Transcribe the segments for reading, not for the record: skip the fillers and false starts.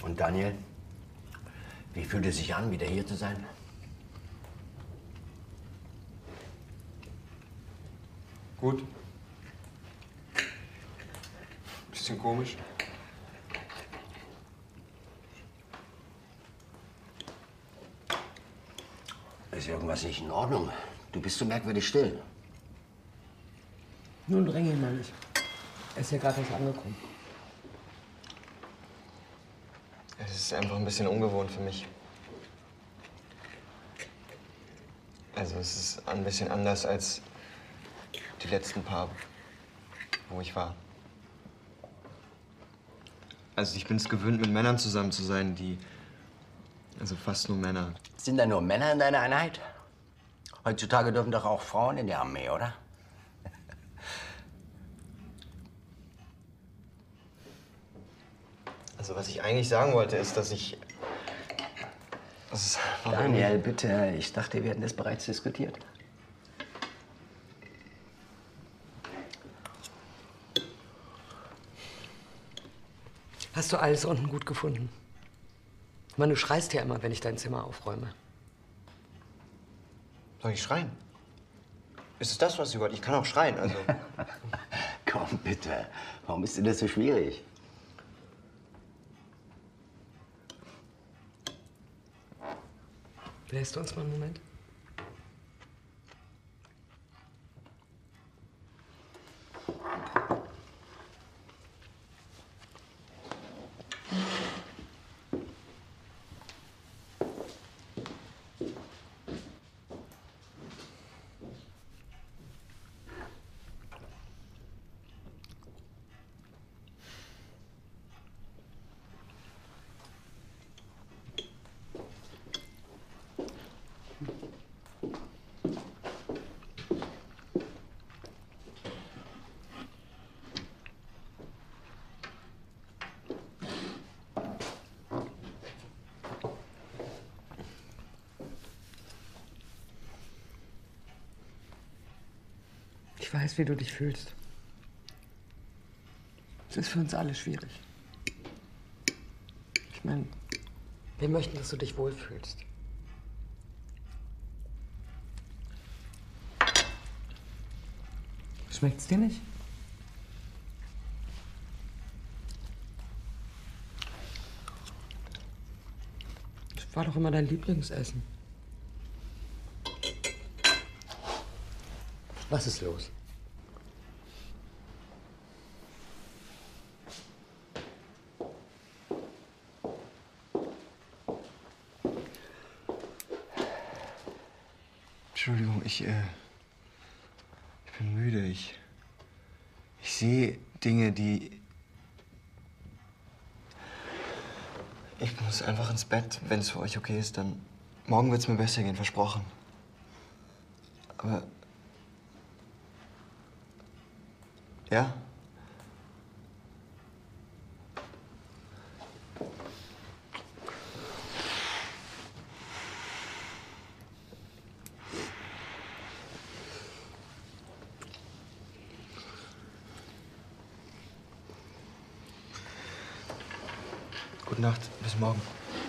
Und Daniel, wie fühlt es sich an, wieder hier zu sein? Gut. Bisschen komisch. Ist irgendwas nicht in Ordnung? Du bist so merkwürdig still. Nun dränge ihn mal nicht. Er ist ja gerade erst angekommen. Es ist einfach ein bisschen ungewohnt für mich. Also es ist ein bisschen anders als die letzten paar, wo ich war. Also ich bin es gewöhnt, mit Männern zusammen zu sein, also fast nur Männer. Sind da nur Männer in deiner Einheit? Heutzutage dürfen doch auch Frauen in die Armee, oder? Also was ich eigentlich sagen wollte, ist, dass Daniel, bitte. Ich dachte, wir hätten das bereits diskutiert. Hast du alles unten gut gefunden? Ich meine, du schreist ja immer, wenn ich dein Zimmer aufräume. Soll ich schreien? Ist es das, was Sie wollten? Ich kann auch schreien, also. Komm, bitte. Warum ist denn das so schwierig? Lässt du uns mal einen Moment? Ich weiß, wie du dich fühlst. Es ist für uns alle schwierig. Ich meine, wir möchten, dass du dich wohlfühlst. Schmeckt's dir nicht? Das war doch immer dein Lieblingsessen. Was ist los? Entschuldigung, ich bin müde. Ich sehe Dinge, die... Ich muss einfach ins Bett, wenn es für euch okay ist. Dann morgen wird es mir besser gehen, versprochen. Aber... Ja? Gute Nacht, bis morgen.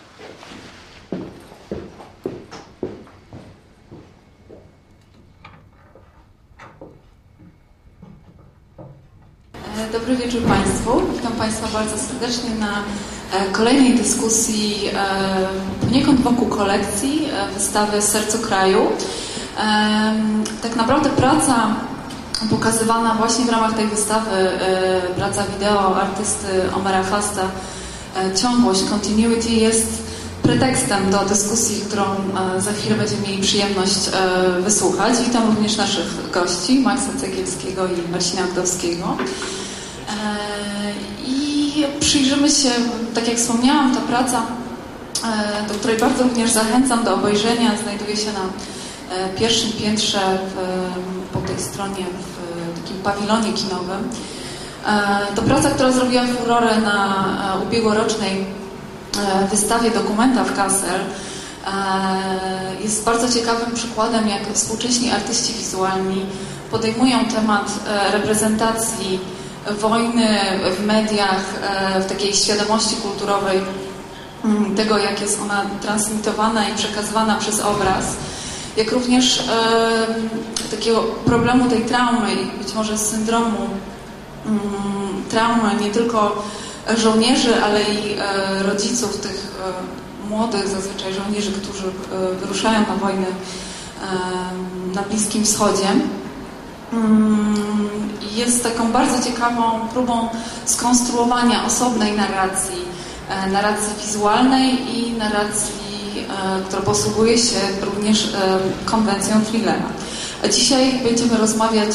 Dobry wieczór Państwu. Witam Państwa bardzo serdecznie na kolejnej dyskusji poniekąd wokół kolekcji wystawy Serce kraju. Tak naprawdę praca pokazywana właśnie w ramach tej wystawy, praca wideo artysty Omera Fasta, ciągłość, continuity, jest pretekstem do dyskusji, którą za chwilę będziemy mieli przyjemność wysłuchać. Witam również naszych gości, Maxa Cegielskiego i Marcina Gdowskiego. I przyjrzymy się, tak jak wspomniałam, ta praca, do której bardzo również zachęcam do obejrzenia, znajduje się na pierwszym piętrze po tej stronie w takim pawilonie kinowym. To praca, która zrobiła furorę na ubiegłorocznej wystawie Dokumenta w Kassel. Jest bardzo ciekawym przykładem, jak współcześni artyści wizualni podejmują temat reprezentacji wojny w mediach, w takiej świadomości kulturowej tego, jak jest ona transmitowana i przekazywana przez obraz, jak również takiego problemu tej traumy i być może syndromu traumy nie tylko żołnierzy, ale i rodziców tych młodych zazwyczaj żołnierzy, którzy wyruszają na wojnę na Bliskim Wschodzie. Jest taką bardzo ciekawą próbą skonstruowania osobnej narracji wizualnej i narracji, która posługuje się również konwencją thrillera. A dzisiaj będziemy rozmawiać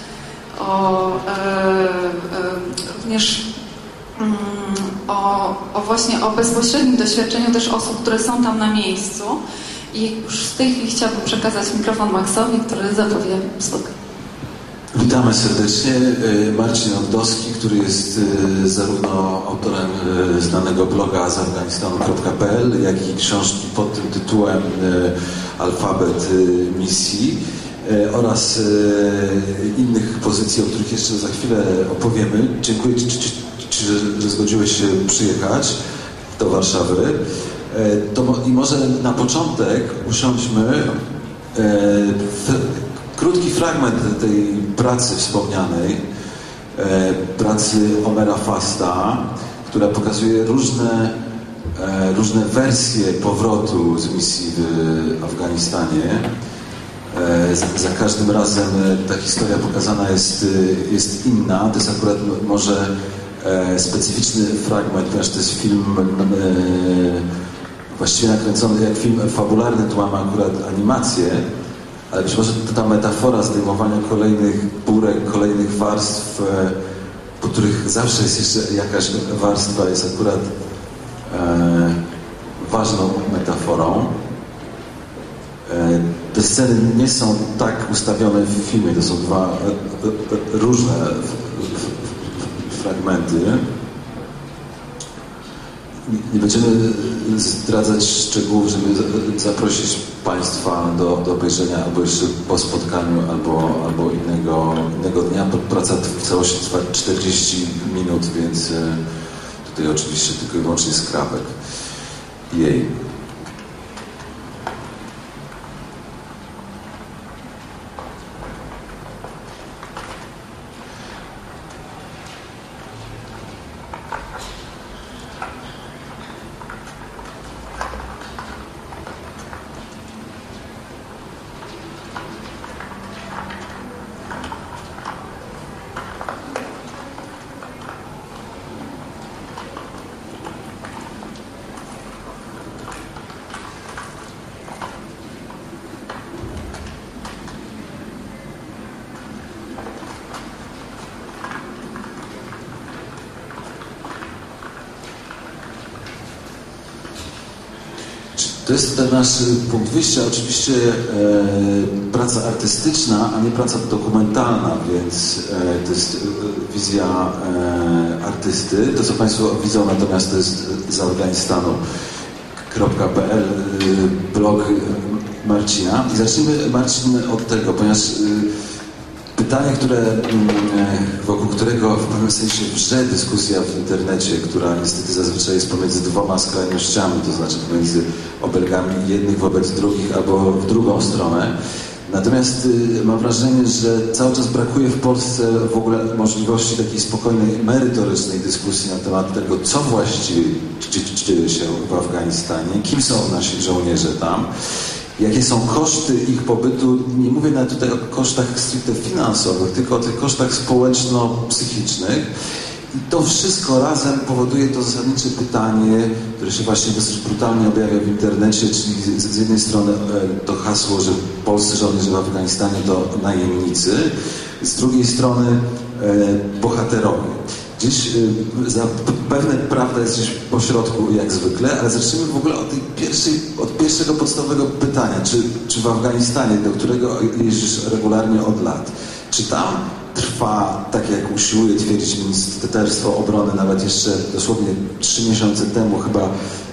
również właśnie o bezpośrednim doświadczeniu też osób, które są tam na miejscu. I już w tej chwili chciałabym przekazać mikrofon Maxowi, który zapowie spotkanie. Witamy serdecznie. Marcin Oddowski, który jest zarówno autorem znanego bloga z afganistanu.pl, jak i książki pod tym tytułem Alfabet misji oraz innych pozycji, o których jeszcze za chwilę opowiemy. Dziękuję Ci, że zgodziłeś się przyjechać do Warszawy. I może na początek usiądźmy krótki fragment tej pracy wspomnianej, pracy Omera Fasta, która pokazuje różne wersje powrotu z misji w Afganistanie. Za każdym razem ta historia pokazana jest inna. To jest akurat może specyficzny fragment, ponieważ to jest film właściwie nakręcony jak film fabularny, tu mamy akurat animację, ale być może ta metafora zdejmowania kolejnych bórek, kolejnych warstw, po których zawsze jest jeszcze jakaś warstwa, jest akurat ważną metaforą. Te sceny nie są tak ustawione w filmie, to są dwa różne fragmenty. Nie będziemy zdradzać szczegółów, żeby zaprosić Państwa do obejrzenia albo jeszcze po spotkaniu, albo innego dnia. Praca w całości trwa 40 minut, więc tutaj oczywiście tylko i wyłącznie skrawek jej. To jest ten nasz punkt wyjścia, oczywiście praca artystyczna, a nie praca dokumentalna, więc to jest wizja artysty. To, co Państwo widzą, natomiast to jest z afganistanu.pl blog Marcina. I zacznijmy, Marcin, od tego, ponieważ pytanie, wokół którego w pewnym sensie wrze dyskusja w internecie, która niestety zazwyczaj jest pomiędzy dwoma skrajnościami, to znaczy pomiędzy obelgami jednych wobec drugich albo w drugą stronę. Natomiast mam wrażenie, że cały czas brakuje w Polsce w ogóle możliwości takiej spokojnej, merytorycznej dyskusji na temat tego, co właściwie dzieje się w Afganistanie, kim są nasi żołnierze tam, jakie są koszty ich pobytu. Nie mówię nawet tutaj o kosztach stricte finansowych, tylko o tych kosztach społeczno-psychicznych. I to wszystko razem powoduje to zasadnicze pytanie, które się właśnie dosyć brutalnie objawia w internecie, czyli z jednej strony to hasło, że polscy żołnierze w Afganistanie to najemnicy, z drugiej strony bohaterowie. Gdzieś pewne prawda jest gdzieś po środku, jak zwykle, ale zacznijmy w ogóle od pierwszego podstawowego pytania. Czy w Afganistanie, do którego jeździsz regularnie od lat, czy tam trwa, tak jak usiłuje twierdzić Ministerstwo Obrony, nawet jeszcze dosłownie 3 miesiące temu chyba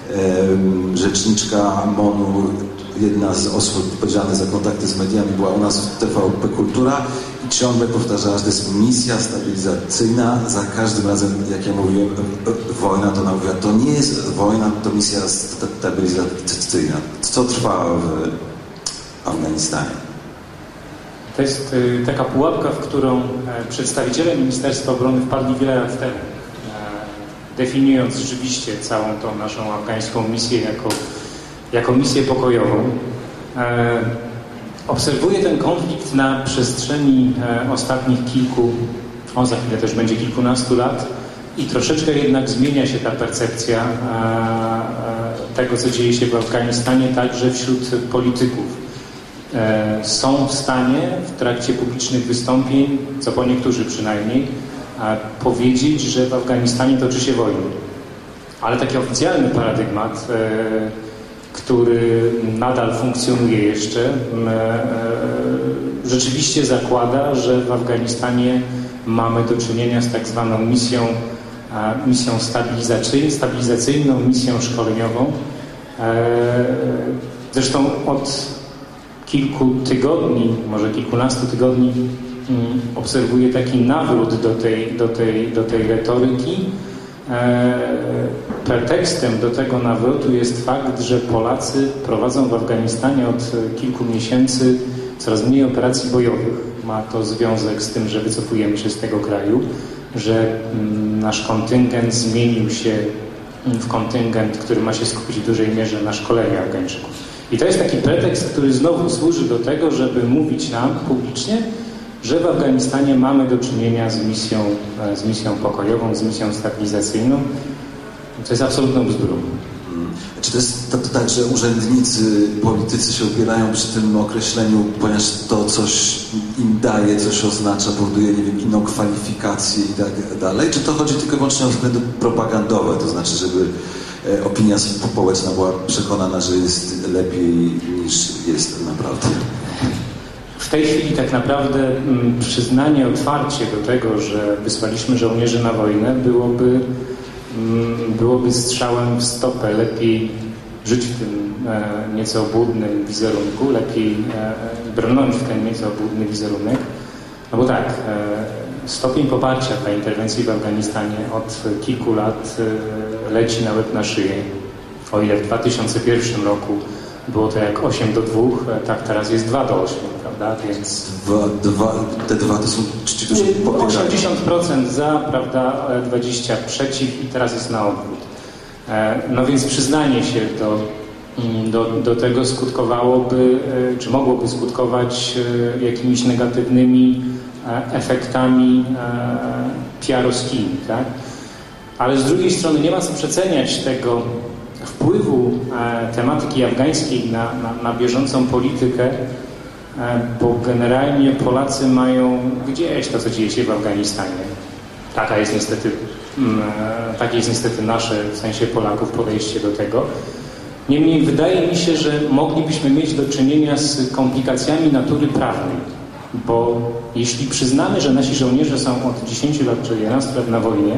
rzeczniczka MON-u, jedna z osób odpowiedzialnych za kontakty z mediami była u nas w TVP Kultura i ciągle powtarzała, że to jest misja stabilizacyjna. Za każdym razem, jak ja mówiłem, wojna, to ona mówiła, to nie jest wojna, to misja stabilizacyjna. Co trwa w Afganistanie? To jest taka pułapka, w którą przedstawiciele Ministerstwa Obrony wpadli wiele lat temu, definiując rzeczywiście całą tą naszą afgańską misję jako misję pokojową. Obserwuję ten konflikt na przestrzeni ostatnich za chwilę też będzie kilkunastu lat i troszeczkę jednak zmienia się ta percepcja tego, co dzieje się w Afganistanie, także wśród polityków. Są w stanie w trakcie publicznych wystąpień, co po niektórzy przynajmniej, powiedzieć, że w Afganistanie toczy się wojna. Ale taki oficjalny paradygmat, który nadal funkcjonuje jeszcze, rzeczywiście zakłada, że w Afganistanie mamy do czynienia z tak zwaną misją stabilizacyjną, misją szkoleniową. Zresztą od kilku tygodni, może kilkunastu tygodni obserwuję taki nawrót do tej retoryki. Pretekstem do tego nawrotu jest fakt, że Polacy prowadzą w Afganistanie od kilku miesięcy coraz mniej operacji bojowych. Ma to związek z tym, że wycofujemy się z tego kraju, że nasz kontyngent zmienił się w kontyngent, który ma się skupić w dużej mierze na szkoleniu Afgańczyków. I to jest taki pretekst, który znowu służy do tego, żeby mówić nam publicznie, że w Afganistanie mamy do czynienia z misją pokojową, z misją stabilizacyjną. To jest absolutną bzdurą. Czy to jest to tak, że urzędnicy, politycy się upierają przy tym określeniu, ponieważ to coś im daje, coś oznacza, powoduje, nie wiem, inną kwalifikację i tak dalej? Czy to chodzi tylko i wyłącznie o względy propagandowe, to znaczy, żeby opinia społeczna była przekonana, że jest lepiej niż jest naprawdę? W tej chwili tak naprawdę przyznanie otwarcie do tego, że wysłaliśmy żołnierzy na wojnę, byłoby strzałem w stopę. Lepiej żyć w tym nieco obłudnym wizerunku, lepiej brnąć w ten nieco obłudny wizerunek. No bo tak, stopień poparcia dla interwencji w Afganistanie od kilku lat leci na łeb na szyję. O ile w 2001 roku było to jak 8:2, tak teraz jest 2:8, prawda? Więc te dwa to są ci, którzy popierają. 80% za, prawda, 20% przeciw i teraz jest na odwrót. No więc przyznanie się do tego skutkowałoby, czy mogłoby skutkować jakimiś negatywnymi efektami PR-owskimi, tak? Ale z drugiej strony nie ma co przeceniać tego wpływu tematyki afgańskiej na bieżącą politykę, bo generalnie Polacy mają gdzieś to, co dzieje się w Afganistanie. Takie jest niestety nasze, w sensie Polaków, podejście do tego. Niemniej wydaje mi się, że moglibyśmy mieć do czynienia z komplikacjami natury prawnej, bo jeśli przyznamy, że nasi żołnierze są od 10 lat czy 11 lat na wojnie,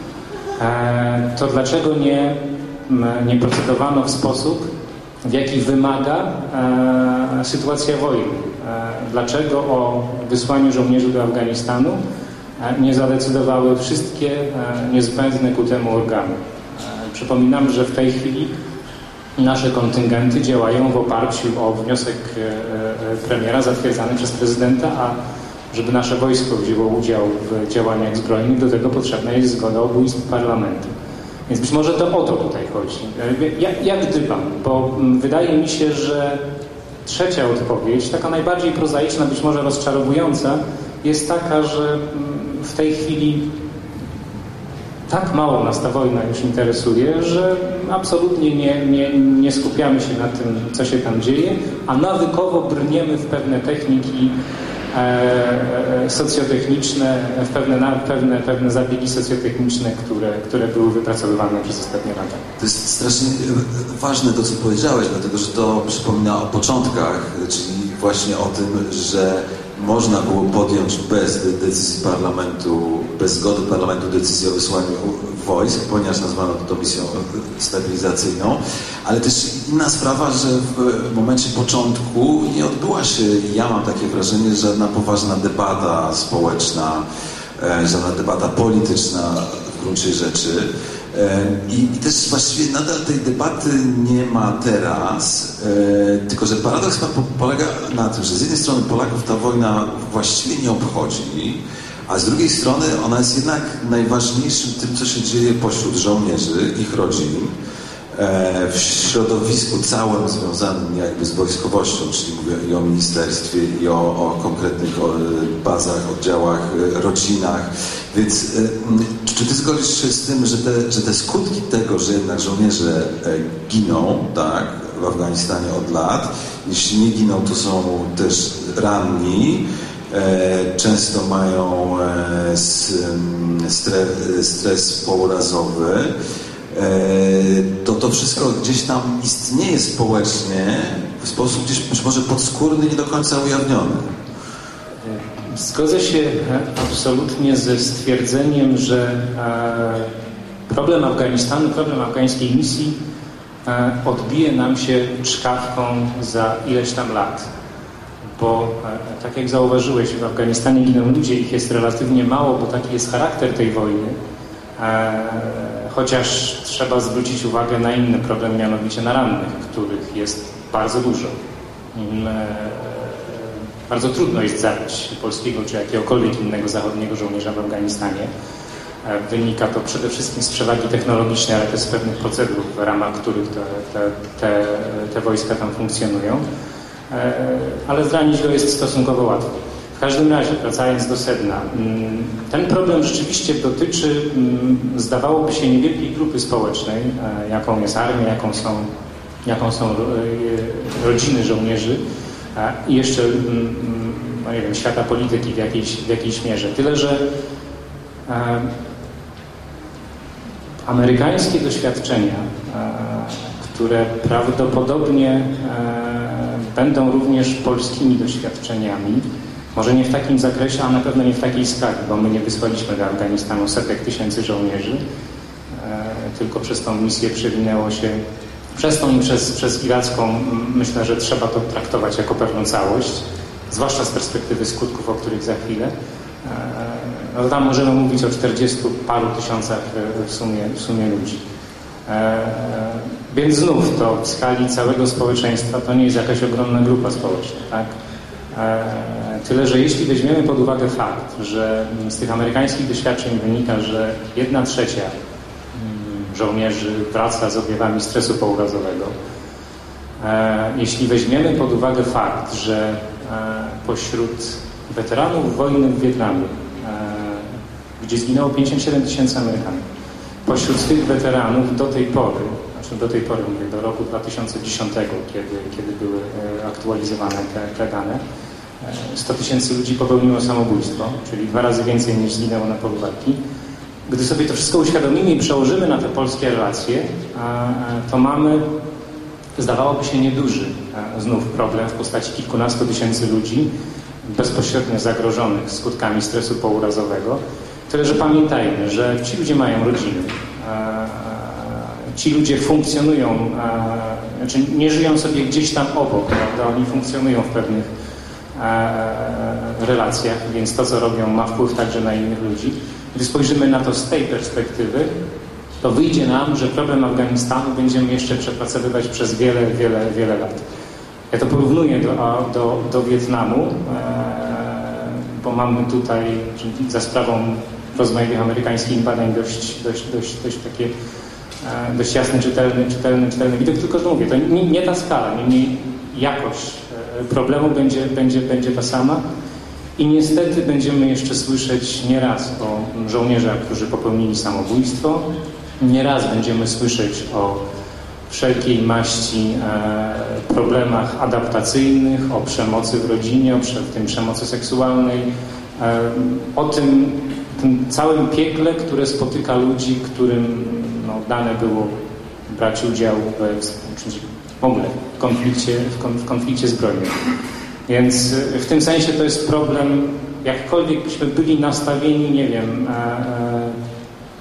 to dlaczego nie procedowano w sposób, w jaki wymaga sytuacja wojny? Dlaczego o wysłaniu żołnierzy do Afganistanu nie zadecydowały wszystkie niezbędne ku temu organy? Przypominam, że w tej chwili nasze kontyngenty działają w oparciu o wniosek premiera zatwierdzany przez prezydenta, a żeby nasze wojsko wzięło udział w działaniach zbrojnych, do tego potrzebna jest zgoda obu izb parlamentu. Więc być może to o to tutaj chodzi. Ja gdybam, bo wydaje mi się, że trzecia odpowiedź, taka najbardziej prozaiczna, być może rozczarowująca, jest taka, że w tej chwili tak mało nas ta wojna już interesuje, że absolutnie nie skupiamy się na tym, co się tam dzieje, a nawykowo brniemy w pewne techniki socjotechniczne, w pewne zabiegi socjotechniczne, które były wypracowywane przez ostatnie lata. To jest strasznie ważne to, co powiedziałeś, dlatego że to przypomina o początkach, czyli właśnie o tym, że można było podjąć bez decyzji parlamentu, bez zgody parlamentu decyzję o wysłaniu wojsk, ponieważ nazwano to misją stabilizacyjną, ale też inna sprawa, że w momencie początku nie odbyła się, ja mam takie wrażenie, żadna poważna debata społeczna, żadna debata polityczna w gruncie rzeczy. I też właściwie nadal tej debaty nie ma teraz, tylko że paradoks polega na tym, że z jednej strony Polaków ta wojna właściwie nie obchodzi, a z drugiej strony ona jest jednak najważniejszym tym, co się dzieje pośród żołnierzy, ich rodzin, w środowisku całym związanym jakby z wojskowością, czyli mówię i o ministerstwie, i o konkretnych bazach, oddziałach, rodzinach. Więc czy ty zgodzisz się z tym, że te skutki tego, że jednak żołnierze giną, tak, w Afganistanie od lat, jeśli nie giną, to są też ranni, często mają stres pourazowy, to wszystko gdzieś tam istnieje społecznie w sposób gdzieś być może podskórny, nie do końca ujawniony. Zgodzę się absolutnie ze stwierdzeniem, że problem Afganistanu, problem afgańskiej misji odbije nam się czkawką za ileś tam lat. Bo tak jak zauważyłeś, w Afganistanie giną ludzie, ich jest relatywnie mało, bo taki jest charakter tej wojny. Chociaż trzeba zwrócić uwagę na inny problem, mianowicie na rannych, których jest bardzo dużo. Bardzo trudno jest zabić polskiego czy jakiegokolwiek innego zachodniego żołnierza w Afganistanie. Wynika to przede wszystkim z przewagi technologicznej, ale też z pewnych procedur, w ramach których te wojska tam funkcjonują. Ale zranić go jest stosunkowo łatwo. W każdym razie, wracając do sedna, ten problem rzeczywiście dotyczy, zdawałoby się, niewielkiej grupy społecznej, jaką jest armia, jaką są rodziny żołnierzy i jeszcze, no nie wiem, świata polityki w jakiejś mierze. Tyle, że amerykańskie doświadczenia, które prawdopodobnie będą również polskimi doświadczeniami, może nie w takim zakresie, a na pewno nie w takiej skali, bo my nie wysłaliśmy do Afganistanu setek tysięcy żołnierzy, tylko przez tą misję przewinęło się, przez tą i przez iracką, myślę, że trzeba to traktować jako pewną całość, zwłaszcza z perspektywy skutków, o których za chwilę. No tam możemy mówić o 40 paru tysiącach w sumie ludzi. Więc znów to w skali całego społeczeństwa to nie jest jakaś ogromna grupa społeczna, tak? Tyle, że jeśli weźmiemy pod uwagę fakt, że z tych amerykańskich doświadczeń wynika, że 1/3 żołnierzy wraca z objawami stresu pourazowego, jeśli weźmiemy pod uwagę fakt, że pośród weteranów wojny w Wietnamie, gdzie zginęło 57 000 Amerykanów, pośród tych weteranów do tej pory, mówię, do roku 2010, kiedy były aktualizowane te dane, 100 000 ludzi popełniło samobójstwo, czyli 2 razy więcej niż zginęło na polu walki. Gdy sobie to wszystko uświadomimy i przełożymy na te polskie relacje, to mamy, zdawałoby się, nieduży znów problem w postaci kilkunastu tysięcy ludzi bezpośrednio zagrożonych skutkami stresu pourazowego. Tyle, że pamiętajmy, że ci ludzie mają rodziny, ci ludzie funkcjonują, znaczy nie żyją sobie gdzieś tam obok, prawda? Oni funkcjonują w pewnych relacjach, więc to, co robią, ma wpływ także na innych ludzi. Gdy spojrzymy na to z tej perspektywy, to wyjdzie nam, że problem Afganistanu będziemy jeszcze przepracowywać przez wiele lat. Ja to porównuję do Wietnamu, bo mamy tutaj za sprawą rozmaitych amerykańskich badań dość takie dość jasny, czytelny widok, tylko że mówię, to nie ta skala, niemniej jakość problemu będzie ta sama i niestety będziemy jeszcze słyszeć nieraz o żołnierzach, którzy popełnili samobójstwo, nieraz będziemy słyszeć o wszelkiej maści problemach adaptacyjnych, o przemocy w rodzinie, o tym przemocy seksualnej, o tym całym piekle, które spotyka ludzi, którym dane było brać udział w ogóle w konflikcie zbrojnym. Więc w tym sensie to jest problem, jakkolwiek byśmy byli nastawieni, nie wiem,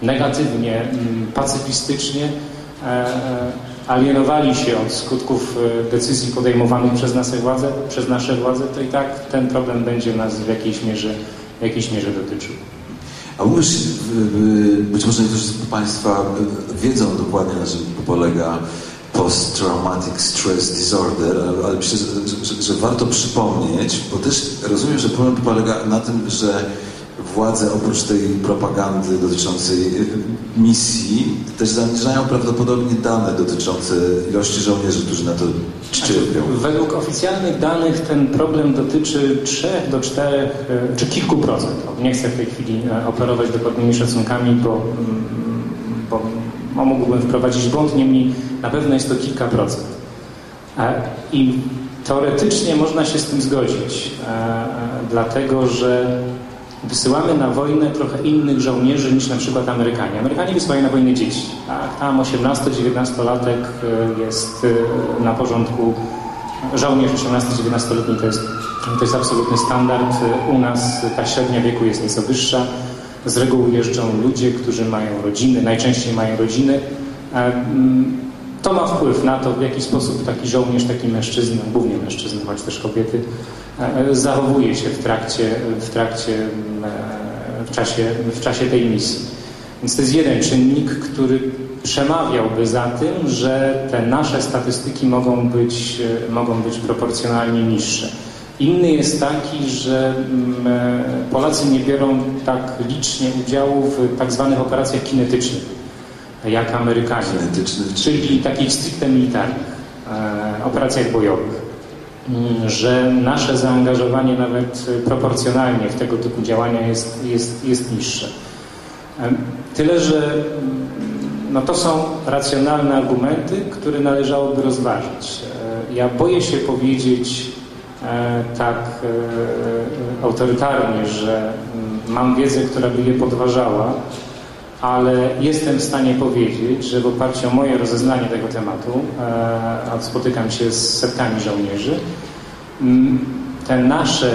negatywnie, pacyfistycznie alienowali się od skutków decyzji podejmowanych przez nasze władze, to i tak ten problem będzie nas w jakiejś mierze dotyczył. A mówisz, być może niektórzy z Państwa wiedzą dokładnie, na czym polega post-traumatic stress disorder, ale myślę, że warto przypomnieć, bo też rozumiem, że problem polega na tym, że władze oprócz tej propagandy dotyczącej misji też zaniżają prawdopodobnie dane dotyczące ilości żołnierzy, którzy na to cierpią. Według oficjalnych danych ten problem dotyczy 3 do 4 czy kilku procent. Nie chcę w tej chwili operować dokładnymi szacunkami, bo mógłbym wprowadzić w błąd, niemniej na pewno jest to kilka procent. I teoretycznie można się z tym zgodzić, dlatego że wysyłamy na wojnę trochę innych żołnierzy niż na przykład Amerykanie. Amerykanie wysyłają na wojnę dzieci. Tak? Tam 18-19-latek jest na porządku. Żołnierz 18-19-letni to jest absolutny standard. U nas ta średnia wieku jest nieco wyższa. Z reguły jeżdżą ludzie, którzy mają rodziny, najczęściej mają rodziny. To ma wpływ na to, w jaki sposób taki żołnierz, taki mężczyzna, głównie mężczyzna, choć też kobiety, zachowuje się w czasie tej misji. Więc to jest jeden czynnik, który przemawiałby za tym, że te nasze statystyki mogą być proporcjonalnie niższe. Inny jest taki, że Polacy nie biorą tak licznie udziału w tak zwanych operacjach kinetycznych, jak Amerykanie, czyli takich stricte militarnych, operacjach bojowych. Że nasze zaangażowanie nawet proporcjonalnie w tego typu działania jest niższe. Tyle, że to są racjonalne argumenty, które należałoby rozważyć. Ja boję się powiedzieć tak autorytarnie, że mam wiedzę, która by je podważała, ale jestem w stanie powiedzieć, że w oparciu o moje rozeznanie tego tematu, a spotykam się z setkami żołnierzy, ten nasze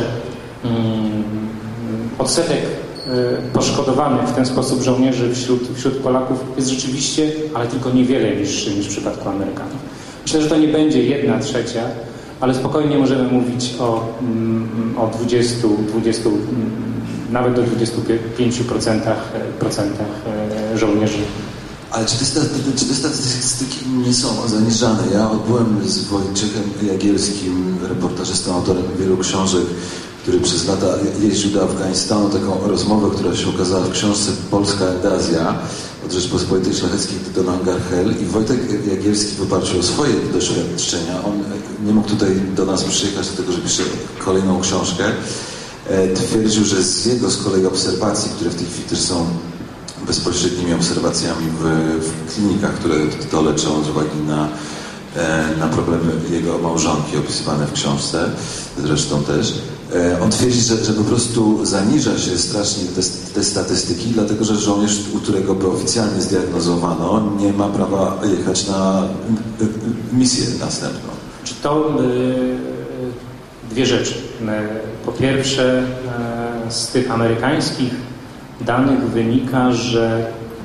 odsetek poszkodowanych w ten sposób żołnierzy wśród Polaków jest rzeczywiście, ale tylko niewiele niższy niż w przypadku Amerykanów. Myślę, że to nie będzie 1/3, ale spokojnie możemy mówić o 20, nawet do 25% żołnierzy. Ale czy te statystyki nie są zaniżane? Ja byłem z Wojciechem Jagielskim, reportażystą, autorem wielu książek, który przez lata jeździł do Afganistanu, taką rozmowę, która się ukazała w książce Polska Endazja od Rzeczpospolitej Szlacheckiej do Nangarhel, i Wojtek Jagielski w oparciu o swoje doświadczenia, on nie mógł tutaj do nas przyjechać, dlatego że pisze kolejną książkę, twierdził, że z jego z kolei obserwacji, które w tej chwili też są bezpośrednimi obserwacjami w klinikach, które to leczą z uwagi na problemy jego małżonki opisywane w książce, zresztą też. On twierdzi, że po prostu zaniża się strasznie te statystyki, dlatego że żołnierz, u którego by oficjalnie zdiagnozowano, nie ma prawa jechać na misję następną. Czy to dwie rzeczy. Po pierwsze, z tych amerykańskich danych wynika, że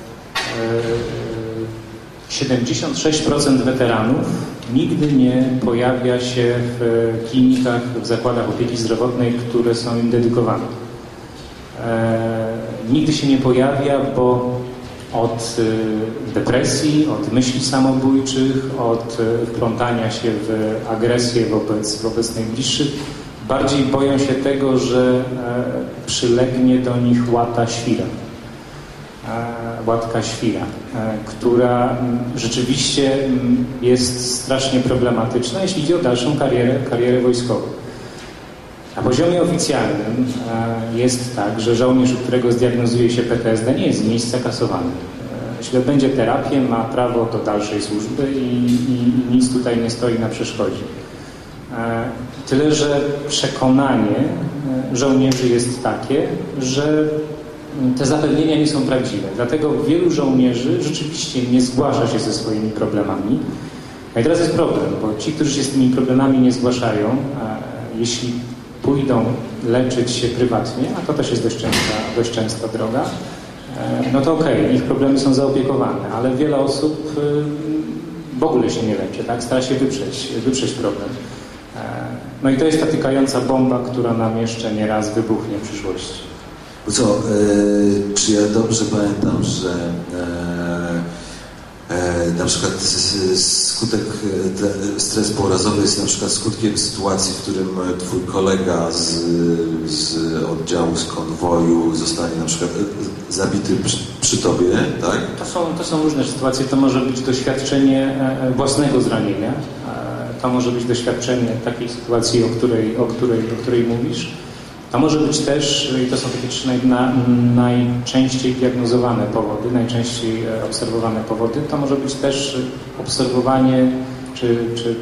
76% weteranów nigdy nie pojawia się w klinikach, w zakładach opieki zdrowotnej, które są im dedykowane. Nigdy się nie pojawia, bo od depresji, od myśli samobójczych, od wplątania się w agresję wobec najbliższych, bardziej boją się tego, że przylegnie do nich łatka świra, która rzeczywiście jest strasznie problematyczna, jeśli idzie o dalszą karierę wojskową. Na poziomie oficjalnym jest tak, że żołnierz, u którego zdiagnozuje się PTSD, nie jest z miejsca kasowany. Jeśli odbędzie terapię, ma prawo do dalszej służby i nic tutaj nie stoi na przeszkodzie. Tyle, że przekonanie żołnierzy jest takie, że te zapewnienia nie są prawdziwe. Dlatego wielu żołnierzy rzeczywiście nie zgłasza się ze swoimi problemami. No i teraz jest problem, bo ci, którzy się z tymi problemami nie zgłaszają, jeśli pójdą leczyć się prywatnie, a to też jest dość częsta droga, no to okej, ich problemy są zaopiekowane, ale wiele osób w ogóle się nie leczy, tak? Stara się wyprzeć problem. No i to jest ta tykająca bomba, która nam jeszcze nie raz wybuchnie w przyszłości. Bo co, czy ja dobrze pamiętam, że na przykład skutek, stres pourazowy jest na przykład skutkiem sytuacji, w którym twój kolega z oddziału, z konwoju zostanie na przykład zabity przy tobie, tak? To są różne sytuacje. To może być doświadczenie własnego zranienia. To może być doświadczenie takiej sytuacji, o której mówisz. To może być też, i to są takie trzy najczęściej diagnozowane powody, najczęściej obserwowane powody, to może być też obserwowanie czy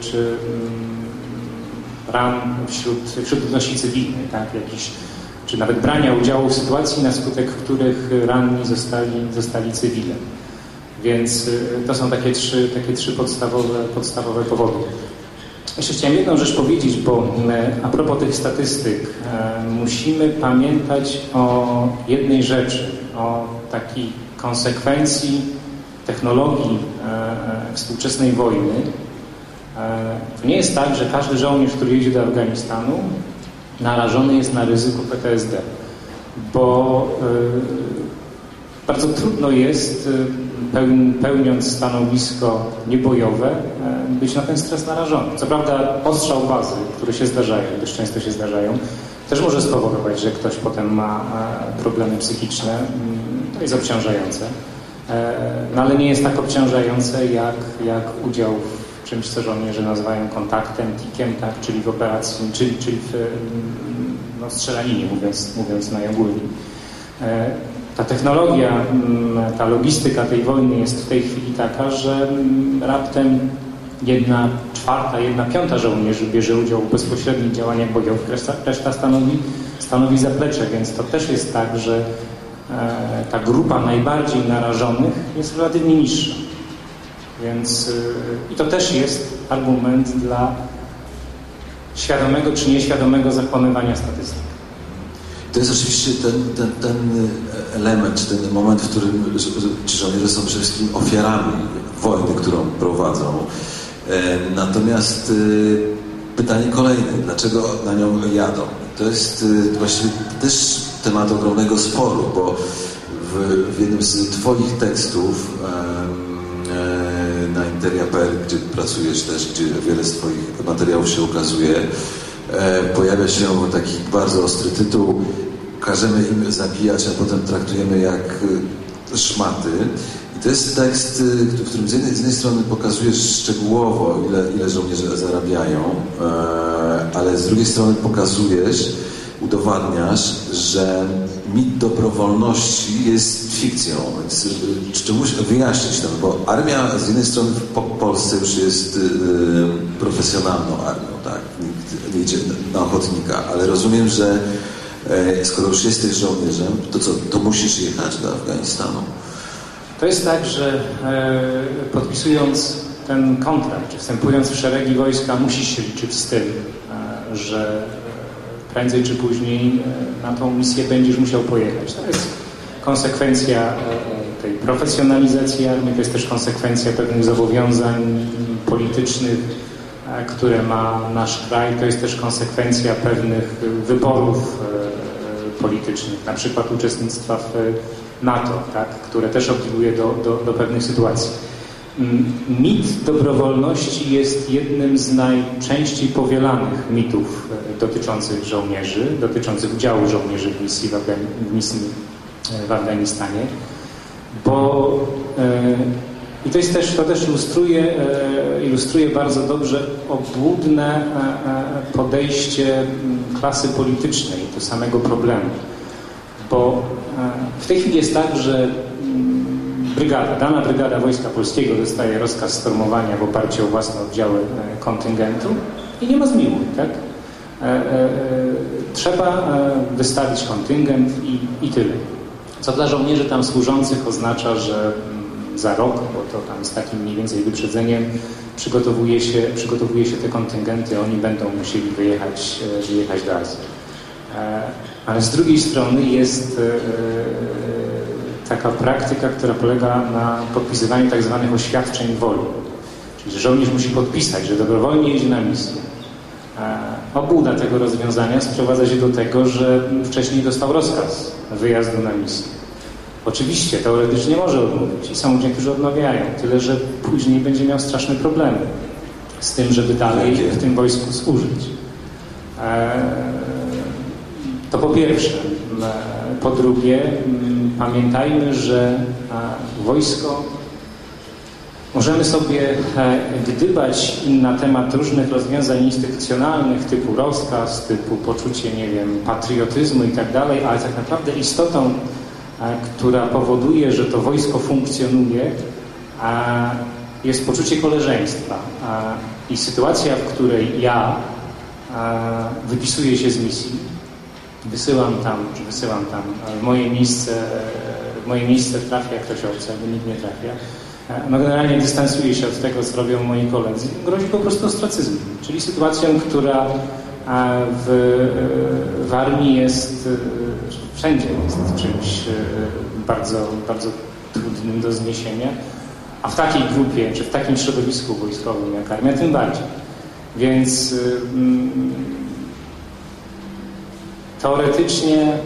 ran wśród ludności cywilnej, tak? Czy nawet brania udziału w sytuacji, na skutek których ranni zostali cywile. Więc to są takie trzy podstawowe powody. Jeszcze chciałem jedną rzecz powiedzieć, bo a propos tych statystyk, musimy pamiętać o jednej rzeczy, o takiej konsekwencji technologii współczesnej wojny. To nie jest tak, że każdy żołnierz, który jedzie do Afganistanu, narażony jest na ryzyko PTSD, bo bardzo trudno jest, pełniąc stanowisko niebojowe, być na ten stres narażony. Co prawda ostrzał bazy, które się zdarzają, dość często się zdarzają, też może spowodować, że ktoś potem ma problemy psychiczne. To jest obciążające. No ale nie jest tak obciążające jak udział w czymś, co żołnierze nazywają kontaktem, tikiem, tak, czyli w operacji, czyli w strzelaninie, mówiąc najogólniej. Ta technologia, ta logistyka tej wojny jest w tej chwili taka, że raptem 1/4, 1/5 żołnierzy bierze udział w bezpośrednich działaniach bojowych, reszta stanowi zaplecze, więc to też jest tak, że ta grupa najbardziej narażonych jest relatywnie niższa. Więc i to też jest argument dla świadomego czy nieświadomego zakłamywania statystyk. To jest oczywiście ten element, ten moment, w którym ci żołnierze są przede wszystkim ofiarami wojny, którą prowadzą. Natomiast pytanie kolejne, dlaczego na nią jadą? To jest właściwie też temat ogromnego sporu, bo w jednym z twoich tekstów na Interia.pl, gdzie pracujesz też, gdzie wiele z twoich materiałów się ukazuje, pojawia się taki bardzo ostry tytuł: każemy im zabijać, a potem traktujemy jak szmaty. I to jest tekst, w którym z jednej strony pokazujesz szczegółowo, ile żołnierze zarabiają, ale z drugiej strony udowadniasz, że mit dobrowolności jest fikcją. Więc czy musisz wyjaśnić to, bo armia z jednej strony w Polsce już jest profesjonalną armią, tak? Nikt nie idzie na ochotnika, ale rozumiem, że skoro już jesteś żołnierzem, to co, to musisz jechać do Afganistanu? To jest tak, że podpisując ten kontrakt, czy wstępując w szeregi wojska, musisz się liczyć z tym, że prędzej czy później na tą misję będziesz musiał pojechać. To jest konsekwencja tej profesjonalizacji armii, to jest też konsekwencja pewnych zobowiązań politycznych, które ma nasz kraj, to jest też konsekwencja pewnych wyborów politycznych, na przykład uczestnictwa w NATO, tak, które też obliguje do pewnych sytuacji. Mit dobrowolności jest jednym z najczęściej powielanych mitów dotyczących żołnierzy, dotyczących udziału żołnierzy w misji w Afganistanie, bo i to też ilustruje bardzo dobrze obłudne podejście klasy politycznej do samego problemu. Bo w tej chwili jest tak, że dana brygada Wojska Polskiego dostaje rozkaz stormowania w oparciu o własne oddziały kontyngentu i nie ma zmiłuj, tak? Trzeba wystawić kontyngent i tyle. Co dla żołnierzy tam służących oznacza, że za rok, bo to tam z takim mniej więcej wyprzedzeniem przygotowuje się te kontyngenty, oni będą musieli wyjechać do Azji. Ale z drugiej strony jest taka praktyka, która polega na podpisywaniu tak zwanych oświadczeń woli. Czyli że żołnierz musi podpisać, że dobrowolnie jedzie na misję. Obłuda tego rozwiązania sprowadza się do tego, że wcześniej dostał rozkaz wyjazdu na misję. Oczywiście teoretycznie może odmówić i są ludzie, którzy odmawiają, tyle że później będzie miał straszne problemy z tym, żeby dalej w tym wojsku służyć. To po pierwsze. Po drugie, pamiętajmy, że wojsko możemy sobie gdybać na temat różnych rozwiązań instytucjonalnych typu rozkaz, typu poczucie, nie wiem, patriotyzmu i tak dalej, ale tak naprawdę istotą, która powoduje, że to wojsko funkcjonuje, jest poczucie koleżeństwa. I sytuacja, w której ja wypisuję się z misji, wysyłam tam, w moje miejsce trafia ktoś obcy, albo nikt nie trafia, no generalnie dystansuję się od tego, co robią moi koledzy, grozi po prostu ostracyzmem, czyli sytuacją, która w armii jest, wszędzie jest czymś bardzo, bardzo trudnym do zniesienia, a w takiej grupie, czy w takim środowisku wojskowym jak armia, tym bardziej. Więc teoretycznie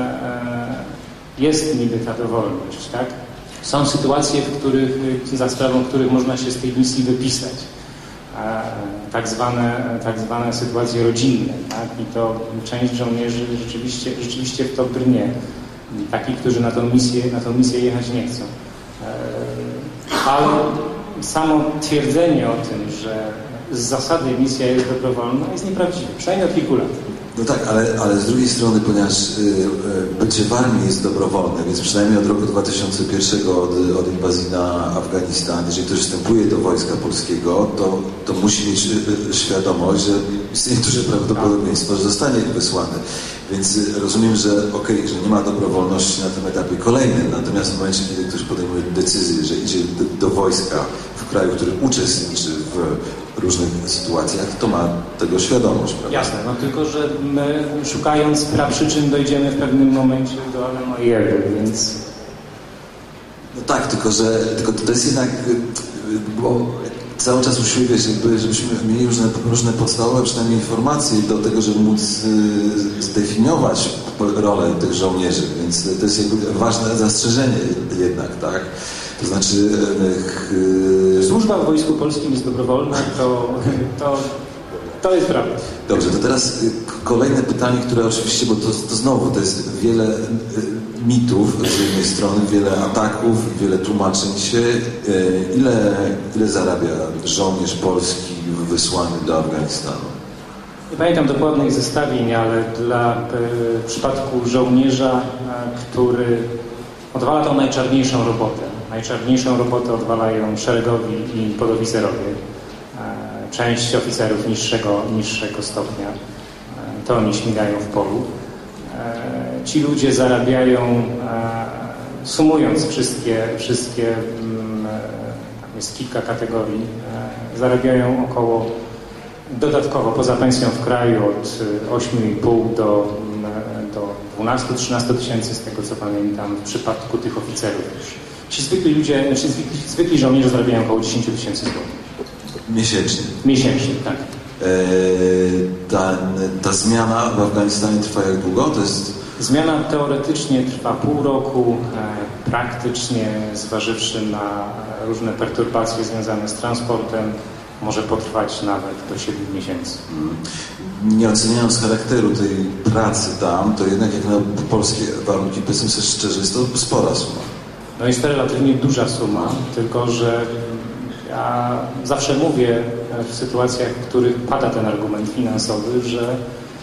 jest niby ta dowolność, tak? Są sytuacje, za sprawą których można się z tej misji wypisać. Tak zwane sytuacje rodzinne, tak? I to część żołnierzy rzeczywiście w to brnie. Takich, którzy na tą misję jechać nie chcą. Ale samo twierdzenie o tym, że z zasady misja jest dobrowolna, jest nieprawdziwe, przynajmniej od kilku lat. No tak, ale z drugiej strony, ponieważ bycie w armii jest dobrowolne, więc przynajmniej od roku 2001, od inwazji na Afganistan, jeżeli ktoś wstępuje do wojska polskiego, to musi mieć świadomość, że istnieje duże prawdopodobieństwo, że zostanie wysłany. Więc rozumiem, że że nie ma dobrowolności na tym etapie kolejnym, natomiast w momencie, kiedy ktoś podejmuje decyzję, że idzie do wojska w kraju, który uczestniczy w różnych sytuacjach, to ma tego świadomość, prawda? Jasne, no tylko, że my szukając przyczyn dojdziemy w pewnym momencie do Alemojedy, więc... No tak, tylko to jest jednak, bo cały czas usiłuję, żebyśmy mieli różne podstawowe przynajmniej informacje do tego, żeby móc zdefiniować rolę tych żołnierzy, więc to jest jakby ważne zastrzeżenie jednak, tak? To znaczy... Służba w Wojsku Polskim jest dobrowolna, to jest prawda. Dobrze, to teraz kolejne pytanie, które oczywiście, bo to znowu to jest wiele mitów z jednej strony, wiele ataków, wiele tłumaczeń się. Ile zarabia żołnierz polski wysłany do Afganistanu? Nie pamiętam dokładnych zestawień, ale w przypadku żołnierza, który odwala tą najczarniejszą robotę. Najczarniejszą robotę odwalają szeregowi i podoficerowie. Część oficerów niższego stopnia. To oni śmigają w polu. Ci ludzie zarabiają, sumując wszystkie tam jest kilka kategorii, zarabiają około, dodatkowo poza pensją w kraju od 8,5 do 12-13 tysięcy, z tego co pamiętam, w przypadku tych oficerów już. Ci zwykli ludzie, zwykli żołnierze zarabiają około 10 tysięcy złotych. Miesięcznie? Miesięcznie, tak. Ta zmiana w Afganistanie trwa jak długo? To jest... Zmiana teoretycznie trwa pół roku, praktycznie zważywszy na różne perturbacje związane z transportem, może potrwać nawet do 7 miesięcy. Nie oceniając charakteru tej pracy tam, to jednak jak na polskie warunki, powiedzmy sobie szczerze, jest to spora suma. No jest to relatywnie duża suma, tylko że ja zawsze mówię w sytuacjach, w których pada ten argument finansowy, że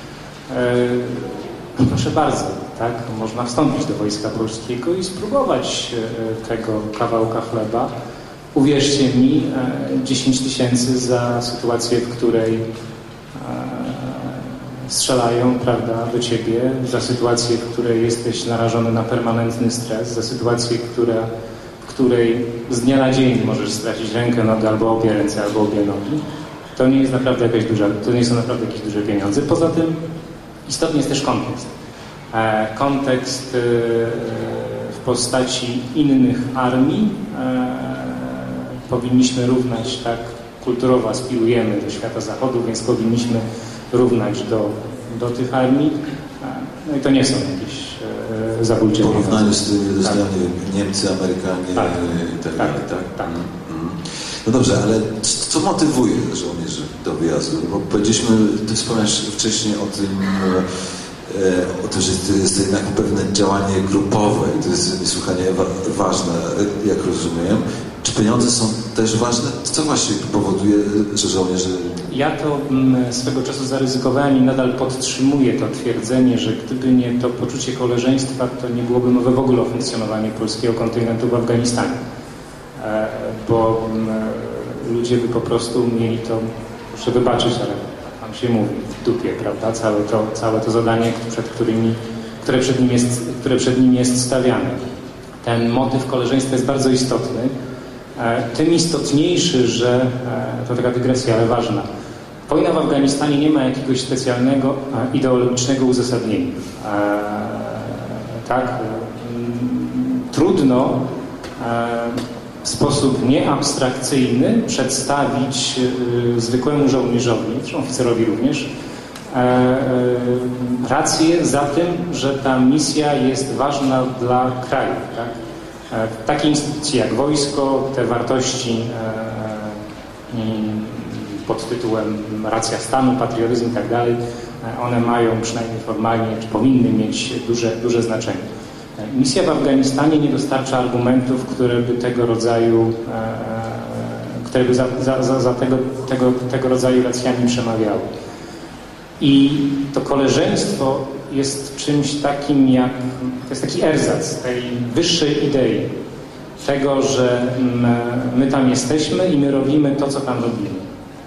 proszę bardzo, tak, można wstąpić do Wojska Polskiego i spróbować tego kawałka chleba. Uwierzcie mi, 10 tysięcy za sytuację, w której strzelają, prawda, do ciebie, za sytuację, w której jesteś narażony na permanentny stres, za sytuację, w której z dnia na dzień możesz stracić rękę, nogę, albo obie ręce, albo obie nogi. To nie jest naprawdę to nie są naprawdę jakieś duże pieniądze. Poza tym istotny jest też kontekst. Kontekst, w postaci innych armii. Powinniśmy równać, tak kulturowo aspirujemy do świata zachodu, więc powinniśmy równać do tych armii. No i to nie są jakieś zabójcze. W porównaniu z tymi dostajami Niemcy, Amerykanie i tak dalej, tak? No dobrze, ale co motywuje żołnierzy do wyjazdu? Bo powiedzieliśmy, ty wspomniałeś wcześniej o tym, że to jest jednak pewne działanie grupowe i to jest niesłychanie ważne, jak rozumiem. Czy pieniądze są też ważne? Co właśnie powoduje, że żołnierze... Ja to swego czasu zaryzykowałem i nadal podtrzymuję to twierdzenie, że gdyby nie to poczucie koleżeństwa, to nie byłoby mowy w ogóle o funkcjonowaniu polskiego kontynentu w Afganistanie. Bo ludzie by po prostu mieli to, proszę wybaczyć, ale tam się mówi, w dupie, prawda? Całe to zadanie, które przed nim jest stawiane. Ten motyw koleżeństwa jest bardzo istotny. Tym istotniejszy, że, to taka dygresja, ale ważna, wojna w Afganistanie nie ma jakiegoś specjalnego ideologicznego uzasadnienia. Tak? Trudno w sposób nieabstrakcyjny przedstawić zwykłemu żołnierzowi, zresztą oficerowi również, rację za tym, że ta misja jest ważna dla kraju. Tak? Takie instytucje jak wojsko, te wartości pod tytułem racja stanu, patriotyzm i tak dalej, one mają przynajmniej formalnie, czy powinny mieć duże znaczenie. Misja w Afganistanie nie dostarcza argumentów, które by tego rodzaju, które by za tego rodzaju racjami przemawiały. I to koleżeństwo jest czymś takim jak, to jest taki erzac tej wyższej idei, tego, że my tam jesteśmy i my robimy to, co tam robimy.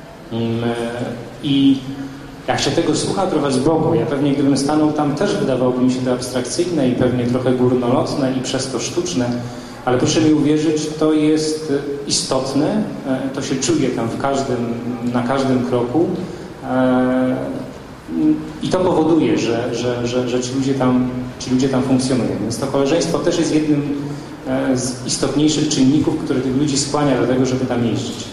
I jak się tego słucha trochę z boku, ja pewnie gdybym stanął tam, też wydawałoby mi się to abstrakcyjne i pewnie trochę górnolotne i przez to sztuczne, ale proszę mi uwierzyć, to jest istotne, to się czuje tam na każdym kroku i to powoduje, że ci ludzie tam funkcjonują. Więc to koleżeństwo też jest jednym z istotniejszych czynników, które tych ludzi skłania do tego, żeby tam jeździć.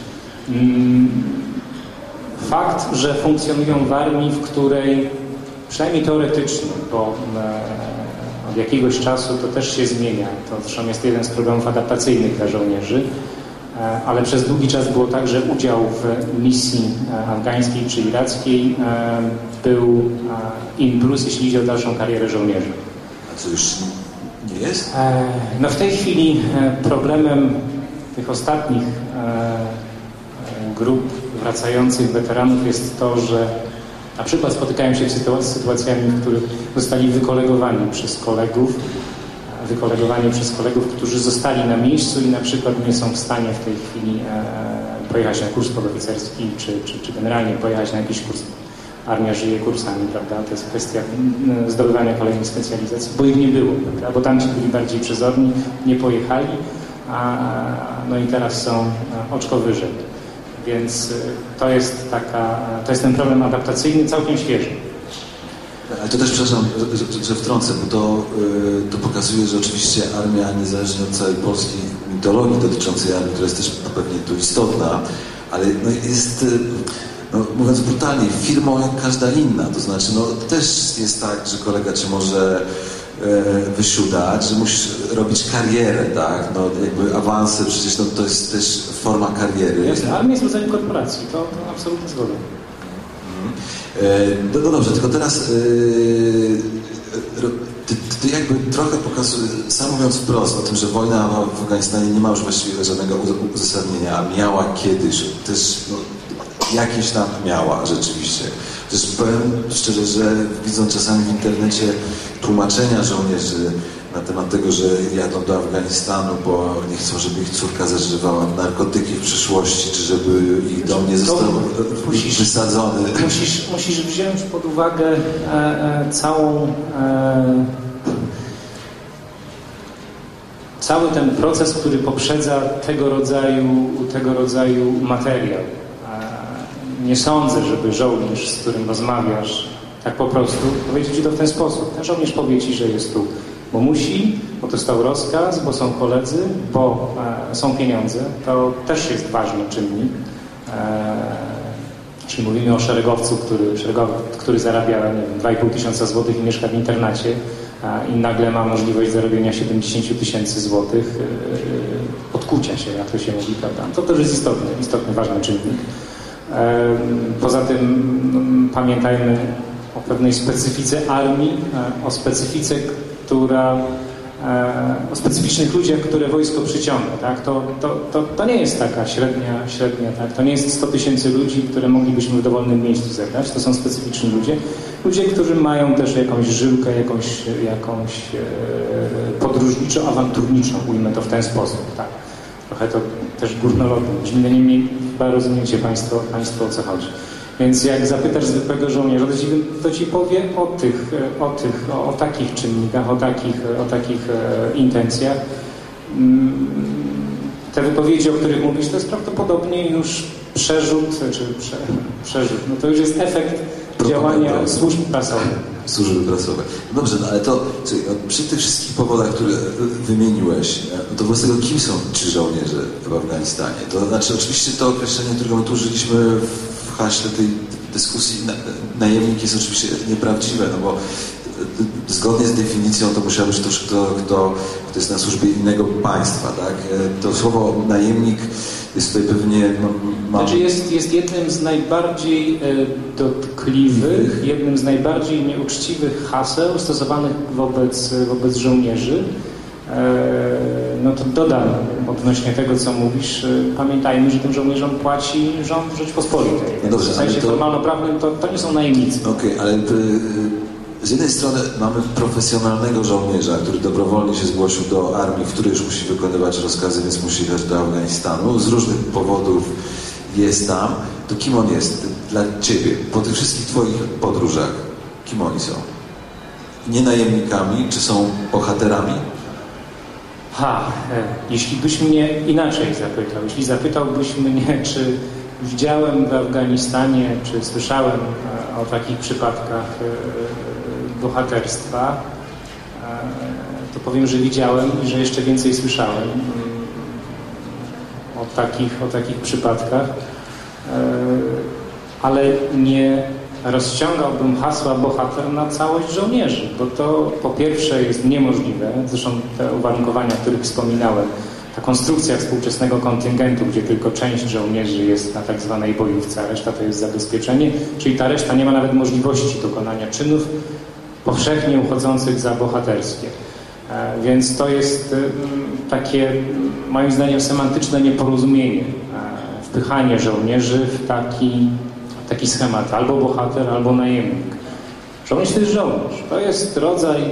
Fakt, że funkcjonują w armii, w której przynajmniej teoretycznie, bo od jakiegoś czasu to też się zmienia, to zresztą jest jeden z programów adaptacyjnych dla żołnierzy, ale przez długi czas było tak, że udział w misji afgańskiej czy irackiej był in plus, jeśli idzie o dalszą karierę żołnierzy. A co już nie jest? No w tej chwili problemem tych ostatnich grup wracających weteranów jest to, że na przykład spotykają się z sytuacjami, w których zostali wykolegowani przez kolegów, którzy zostali na miejscu i na przykład nie są w stanie w tej chwili pojechać na kurs podoficerski, czy generalnie pojechać na jakiś kurs. Armia żyje kursami, prawda? To jest kwestia zdobywania kolejnych specjalizacji, bo ich nie było, prawda? Bo tam ci byli bardziej przezorni, nie pojechali, no i teraz są oczko wyżej. Więc to jest ten problem adaptacyjny całkiem świeży. Ale to też, przepraszam, że wtrącę, bo to pokazuje, że oczywiście armia, niezależnie od całej polskiej mitologii dotyczącej armii, która jest też pewnie tu istotna, ale jest, mówiąc brutalnie, firmą jak każda inna. To znaczy, też jest tak, że kolega cię może wysiudać, że musisz robić karierę, tak? Jakby awanse, przecież to jest też forma kariery. Jasne, armia jest rodzajem korporacji, to absolutnie zgoda. No dobrze, tylko teraz ty jakby trochę pokazujesz, sam mówiąc wprost o tym, że wojna w Afganistanie nie ma już właściwie żadnego uzasadnienia, a miała kiedyś, też jakieś tam miała rzeczywiście. Też powiem szczerze, że widząc czasami w internecie tłumaczenia żołnierzy na temat tego, że jadą do Afganistanu, bo nie chcą, żeby ich córka zażywała narkotyki w przyszłości, czy żeby ich dom nie został wysadzony. Musisz wziąć pod uwagę cały ten proces, który poprzedza tego rodzaju materiał. Nie sądzę, żeby żołnierz, z którym rozmawiasz, tak po prostu powiedzieć ci to w ten sposób. Ten żołnierz powie ci, że jest tu Bo musi, bo dostał rozkaz, bo są koledzy, bo są pieniądze. To też jest ważny czynnik. Jeśli mówimy o szeregowcu, który zarabia, nie wiem, 2,5 tysiąca złotych i mieszka w internacie i nagle ma możliwość zarobienia 70 tysięcy złotych, odkucia się, jak to się mówi, prawda? To też jest istotny, ważny czynnik. Poza tym pamiętajmy o pewnej specyfice armii, o specyfice, o specyficznych ludziach, które wojsko przyciąga. Tak? To nie jest taka średnia, tak? To nie jest 100 tysięcy ludzi, które moglibyśmy w dowolnym miejscu zebrać. To są specyficzni ludzie, którzy mają też jakąś żyłkę, jakąś podróżniczo-awanturniczą, ujmę to w ten sposób. Tak? Trochę to też górnolotne. Niemniej chyba rozumiecie Państwo o co chodzi. Więc jak zapytasz zwykłego żołnierza, to ci powie o takich czynnikach, o takich intencjach. Te wypowiedzi, o których mówisz, to jest prawdopodobnie już przerzut. No to już jest efekt działania służb prasowych. Służby prasowe. No dobrze, no ale to przy tych wszystkich powodach, które wymieniłeś, to wobec tego kim są ci żołnierze w Afganistanie? To znaczy oczywiście to określenie, którego my tu użyliśmy w haśle tej dyskusji, najemnik jest oczywiście nieprawdziwe, no bo zgodnie z definicją to musiał być ktoś, kto jest na służbie innego państwa, tak? To słowo najemnik jest tutaj pewnie... Znaczy jest jednym z najbardziej dotkliwych, jednym z najbardziej nieuczciwych haseł stosowanych wobec żołnierzy. No to dodam odnośnie tego, co mówisz, pamiętajmy, że tym żołnierzom płaci rząd Rzeczpospolitej. No dobrze, w sensie formalno-prawnym to nie są najemnicy. Okej, ale z jednej strony mamy profesjonalnego żołnierza, który dobrowolnie się zgłosił do armii, w której już musi wykonywać rozkazy, więc musi jechać do Afganistanu. Z różnych powodów jest tam. To kim on jest dla ciebie? Po tych wszystkich twoich podróżach, kim oni są? Nie najemnikami, czy są bohaterami? Jeśli byś mnie inaczej zapytał, jeśli zapytałbyś mnie, czy widziałem w Afganistanie, czy słyszałem o takich przypadkach bohaterstwa, to powiem, że widziałem i że jeszcze więcej słyszałem o takich przypadkach, ale nie rozciągałbym hasła bohater na całość żołnierzy, bo to po pierwsze jest niemożliwe, zresztą te uwarunkowania, o których wspominałem, ta konstrukcja współczesnego kontyngentu, gdzie tylko część żołnierzy jest na tak zwanej bojówce, a reszta to jest zabezpieczenie, czyli ta reszta nie ma nawet możliwości dokonania czynów powszechnie uchodzących za bohaterskie. Więc to jest takie, moim zdaniem, semantyczne nieporozumienie, wpychanie żołnierzy w taki schemat, albo bohater, albo najemnik. Żołnierz to jest żołnierz. To jest rodzaj,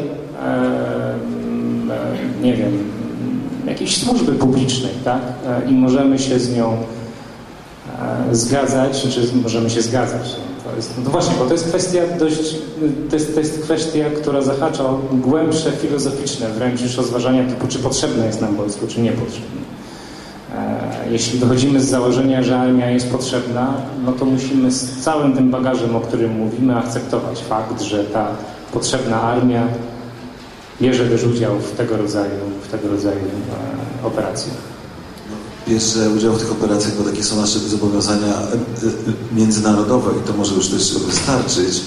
nie wiem, jakiejś służby publicznej, tak? I możemy się z nią zgadzać, czy możemy się zgadzać. No właśnie, bo to jest kwestia to jest kwestia, która zahacza o głębsze filozoficzne wręcz już rozważania typu, czy potrzebne jest nam wojsko, czy niepotrzebne. Jeśli wychodzimy z założenia, że armia jest potrzebna, no to musimy z całym tym bagażem, o którym mówimy, akceptować fakt, że ta potrzebna armia bierze też udział w tego rodzaju operacjach. Bierze udział w tych operacjach, bo takie są nasze zobowiązania międzynarodowe i to może już też wystarczyć,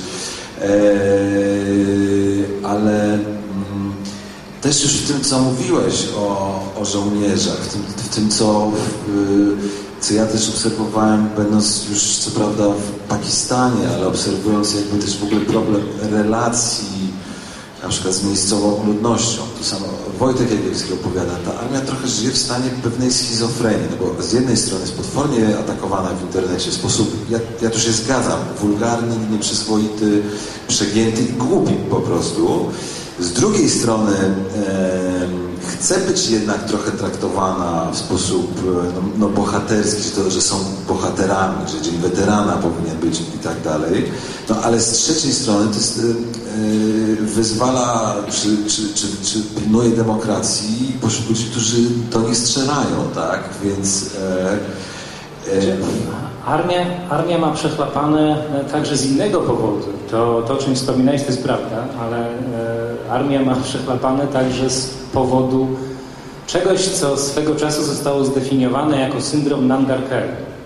ale też już w tym, co mówiłeś o żołnierzach, w tym co ja też obserwowałem, będąc już co prawda w Pakistanie, ale obserwując jakby też w ogóle problem relacji na przykład z miejscową ludnością. To samo Wojtek Jagielski opowiada, ta armia trochę żyje w stanie pewnej schizofrenii, no bo z jednej strony jest potwornie atakowana w internecie w sposób, ja tu się zgadzam, wulgarny, nieprzyzwoity, przegięty i głupi po prostu. Z drugiej strony chce być jednak trochę traktowana w sposób bohaterski, że są bohaterami, że dzień weterana powinien być i tak dalej. No ale z trzeciej strony to jest, wyzwala czy pilnuje demokracji pośród ludzi, którzy do niej strzelają, tak? Więc... Armia ma przechlapane także z innego powodu. To o czym wspominałeś, to jest prawda, ale armia ma przechlapane także z powodu czegoś, co swego czasu zostało zdefiniowane jako syndrom Nangarkar,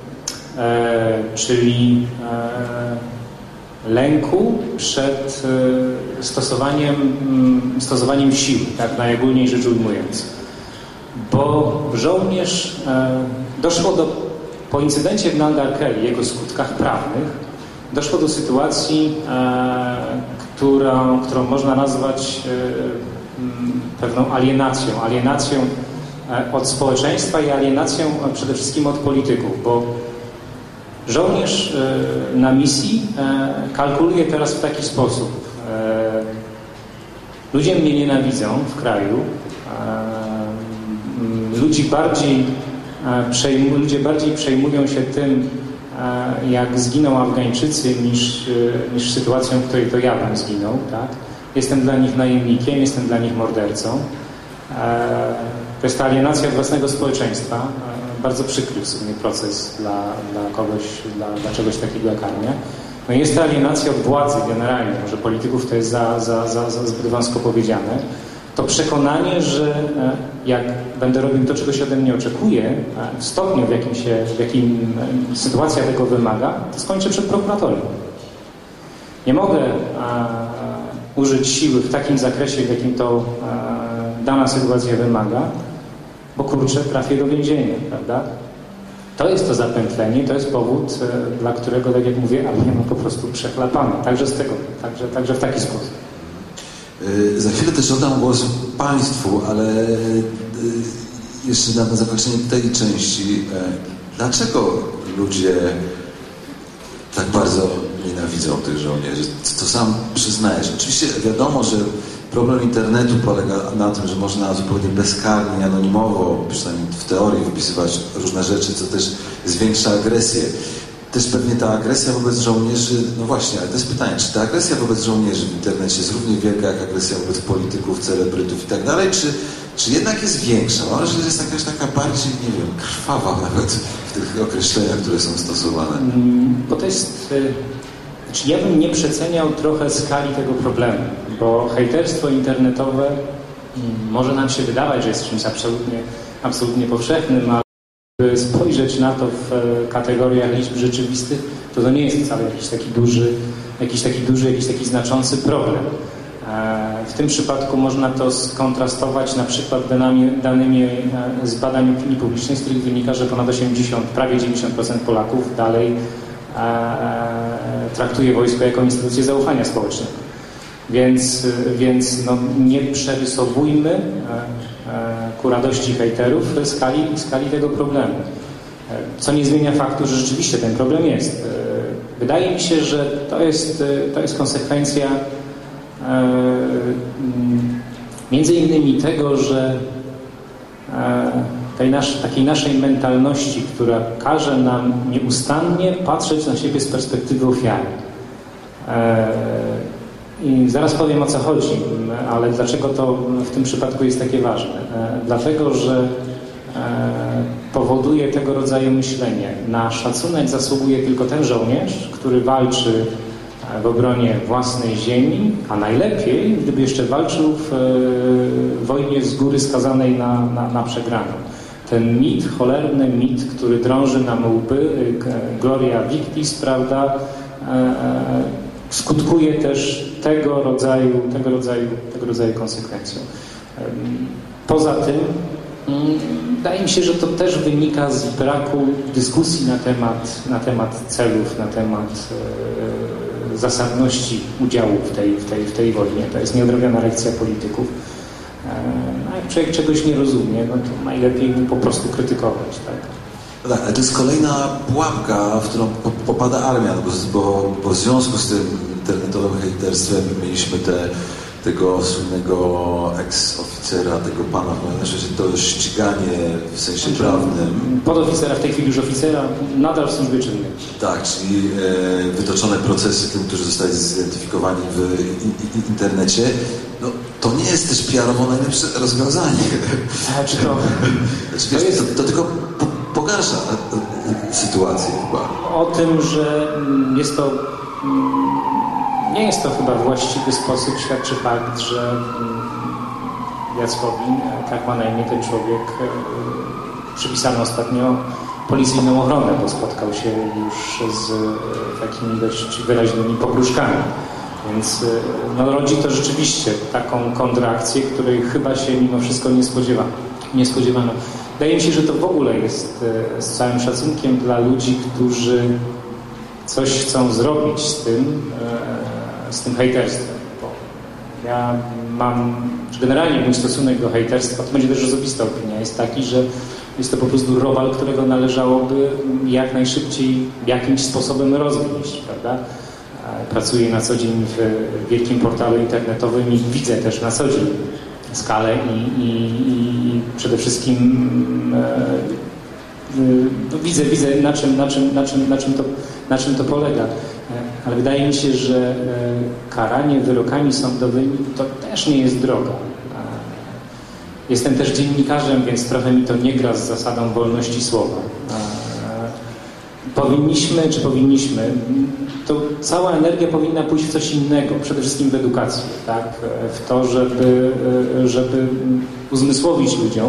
czyli lęku przed stosowaniem siły, tak najogólniej rzecz ujmując. Bo żołnierz doszło po incydencie w Nangarkar i jego skutkach prawnych doszło do sytuacji, którą można nazwać pewną alienacją od społeczeństwa i alienacją przede wszystkim od polityków, bo żołnierz na misji kalkuluje teraz w taki sposób. Ludzie mnie nienawidzą w kraju, ludzie bardziej przejmują się tym, jak zginą Afgańczycy, niż sytuacją, w której to ja bym zginął. Tak? Jestem dla nich najemnikiem, jestem dla nich mordercą. To jest ta alienacja od własnego społeczeństwa. Bardzo przykry w sumie proces dla kogoś, dla czegoś takiego jak armia. No i jest to alienacja od władzy generalnie. Może polityków to jest za zbyt wąsko powiedziane. To przekonanie, że jak będę robił to, czego się ode mnie oczekuje, w stopniu, w jakim sytuacja tego wymaga, to skończę przed prokuratorem. Nie mogę użyć siły w takim zakresie, w jakim to dana sytuacja wymaga, bo kurczę, trafię do więzienia, prawda? To jest to zapętlenie, to jest powód, dla którego, tak jak mówię, armia ma po prostu przechlapane. Także z tego, także w taki sposób. Za chwilę też oddam głos Państwu, ale jeszcze na zakończenie tej części. Dlaczego ludzie tak bardzo nienawidzą tych żołnierzy? To sam przyznajesz. Oczywiście wiadomo, że problem internetu polega na tym, że można zupełnie bezkarnie, anonimowo, przynajmniej w teorii, wypisywać różne rzeczy, co też zwiększa agresję. Też pewnie ta agresja wobec żołnierzy, no właśnie, ale to jest pytanie, czy ta agresja wobec żołnierzy w internecie jest równie wielka jak agresja wobec polityków, celebrytów i tak dalej, czy jednak jest większa? Może, że jest jakaś taka bardziej, nie wiem, krwawa nawet w tych określeniach, które są stosowane? Bo to jest... Znaczy ja bym nie przeceniał trochę skali tego problemu, bo hejterstwo internetowe może nam się wydawać, że jest czymś absolutnie powszechnym, ale gdyby spojrzeć na to w kategoriach liczb rzeczywistych, to nie jest wcale jakiś taki znaczący problem. W tym przypadku można to skontrastować na przykład danymi z badań opinii publicznej, z których wynika, że ponad prawie 90% Polaków dalej traktuje wojsko jako instytucję zaufania społecznego. Więc no, nie przerysowujmy ku radości hejterów skali tego problemu. Co nie zmienia faktu, że rzeczywiście ten problem jest. Wydaje mi się, że to jest konsekwencja między innymi tego, że takiej naszej mentalności, która każe nam nieustannie patrzeć na siebie z perspektywy ofiary. I zaraz powiem, o co chodzi, ale dlaczego to w tym przypadku jest takie ważne? Dlatego, że powoduje tego rodzaju myślenie. Na szacunek zasługuje tylko ten żołnierz, który walczy w obronie własnej ziemi, a najlepiej, gdyby jeszcze walczył w wojnie z góry skazanej na przegraną. Ten mit, cholerny mit, który drąży nam łby, Gloria Victis, prawda, skutkuje też tego rodzaju konsekwencją. Poza tym wydaje mi się, że to też wynika z braku dyskusji na temat celów, na temat zasadności udziału w tej wojnie. To jest nieodrobiona lekcja polityków. A jak człowiek czegoś nie rozumie, no to najlepiej po prostu krytykować, tak? Tak, ale to jest kolejna pułapka, w którą popada armia, bo w związku z tym internetowym hejterstwem mieliśmy tego słynnego ex-oficera, tego pana, że to ściganie w sensie prawnym. Podoficera, w tej chwili już oficera, nadal w służbie czynnej. Tak, czyli wytoczone procesy tym, którzy zostali zidentyfikowani w internecie. No, to nie jest też PR-owo najlepsze rozwiązanie. A czy to? To tylko pogarsza sytuację chyba. O tym, że jest to... Nie jest to chyba właściwy sposób, świadczy fakt, że Jackowi, tak ma na imię ten człowiek, przypisano ostatnio policyjną ochronę, bo spotkał się już z takimi dość wyraźnymi pogróżkami. Więc no, rodzi to rzeczywiście taką kontraakcję, której chyba się mimo wszystko nie spodziewano. Wydaje mi się, że to w ogóle jest z całym szacunkiem dla ludzi, którzy coś chcą zrobić z tym hejterstwem. Bo ja mam, generalnie mój stosunek do hejterstwa, to będzie też osobista opinia, jest taki, że jest to po prostu robal, którego należałoby jak najszybciej jakimś sposobem rozwieść, prawda? Pracuję na co dzień w wielkim portalu internetowym i widzę też na co dzień skalę i przede wszystkim no widzę na czym to polega. Ale wydaje mi się, że karanie wyrokami sądowymi to też nie jest droga. Jestem też dziennikarzem, więc trochę mi to nie gra z zasadą wolności słowa. Powinniśmy, to cała energia powinna pójść w coś innego, przede wszystkim w edukację, tak? W to, żeby uzmysłowić ludziom,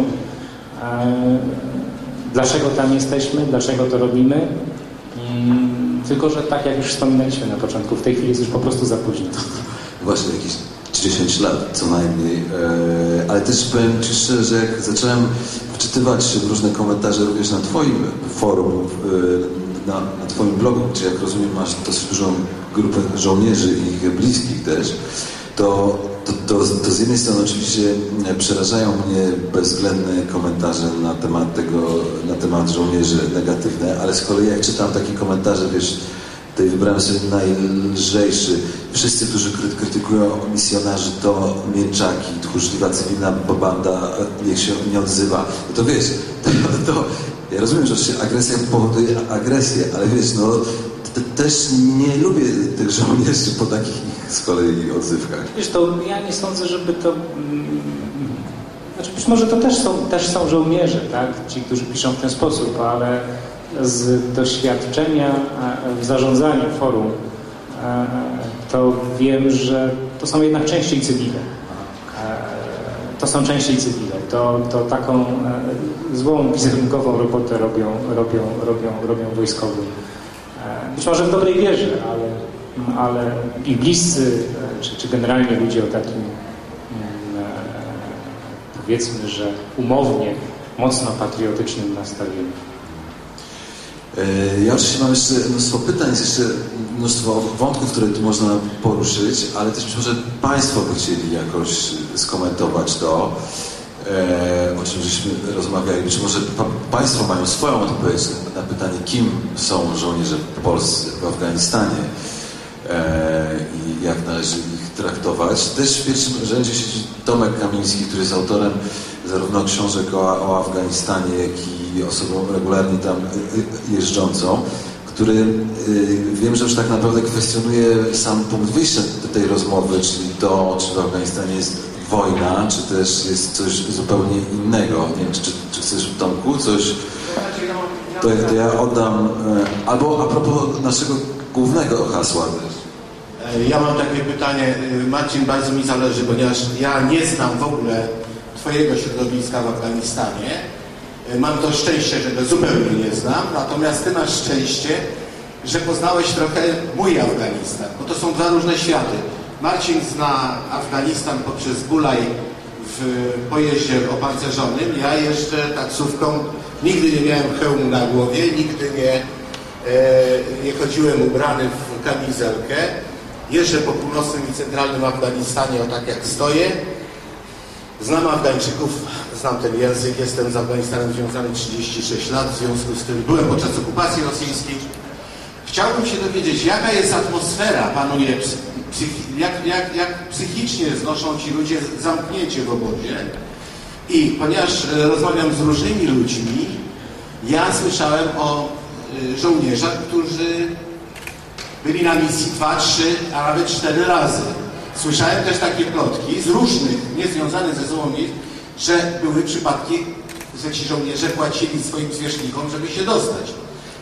dlaczego tam jesteśmy, dlaczego to robimy. Tylko że tak jak już wspominaliśmy na początku, w tej chwili jest już po prostu za późno. Właśnie jakieś 10 lat co najmniej, ale też powiem Ci szczerze, że jak zacząłem wczytywać różne komentarze również na Twoim forum, na Twoim blogu, gdzie jak rozumiem masz dosyć dużą grupę żołnierzy i ich bliskich też, to z jednej strony oczywiście przerażają mnie bezwzględne komentarze na temat żołnierzy negatywne, ale z kolei jak czytam takie komentarze, wiesz, tutaj wybrałem sobie najlżejszy. Wszyscy, którzy krytykują misjonarzy, to mięczaki, tchórzliwa cywilna banda, niech się nie odzywa. No to wiesz, to ja rozumiem, że agresja powoduje agresję, ale wiesz, no też nie lubię tych żołnierzy po takich ich z kolei odzywkach. Wiesz, to ja nie sądzę, żeby to... Znaczy być może to też są żołnierze, tak? Ci, którzy piszą w ten sposób, ale z doświadczenia w zarządzaniu forum to wiem, że to są jednak częściej cywile. To są częściej cywile. To taką złą, wizerunkową robotę robią wojskowi. Być może w dobrej wierze, ale ich bliscy, czy generalnie ludzie o takim, powiedzmy, że umownie, mocno patriotycznym nastawieniu. Ja oczywiście mam jeszcze mnóstwo pytań, jest jeszcze mnóstwo wątków, które tu można poruszyć, ale też być może Państwo by chcieli jakoś skomentować to, o czym żeśmy rozmawiali. Być może Państwo mają swoją odpowiedź na pytanie, kim są żołnierze polscy w Afganistanie i jak należy ich traktować. Też w pierwszym rzędzie siedzi Tomek Kamiński, który jest autorem zarówno książek o Afganistanie, jak i osobą regularnie tam jeżdżącą, który wiem, że już tak naprawdę kwestionuje sam punkt wyjścia tej rozmowy, czyli to, czy w Afganistanie jest wojna, czy też jest coś zupełnie innego. Nie wiem, czy chcesz, Tomku, coś... To ja oddam... Albo a propos naszego głównego hasła też. Ja mam takie pytanie. Marcin, bardzo mi zależy, ponieważ ja nie znam w ogóle Twojego środowiska w Afganistanie. Mam to szczęście, że go zupełnie nie znam, natomiast Ty masz szczęście, że poznałeś trochę mój Afganistan, bo to są dwa różne światy. Marcin zna Afganistan poprzez Bulaj w pojeździe opancerzonym. Ja jeszcze taksówką, nigdy nie miałem hełmu na głowie, nigdy nie chodziłem ubrany w kamizelkę. Jeżdżę po północnym i centralnym Afganistanie, o tak jak stoję. Znam Afgańczyków, znam ten język, jestem z Afganistanem związany 36 lat, w związku z tym byłem podczas okupacji rosyjskiej. Chciałbym się dowiedzieć, jaka jest atmosfera, panuje, jak psychicznie znoszą ci ludzie zamknięcie w obozie. I ponieważ rozmawiam z różnymi ludźmi, ja słyszałem o żołnierzach, którzy byli na misji 2, 3, a nawet 4 razy. Słyszałem też takie plotki z różnych, niezwiązanych ze sobą miejsc, że były przypadki, że ci żołnierze płacili swoim zwierzchnikom, żeby się dostać.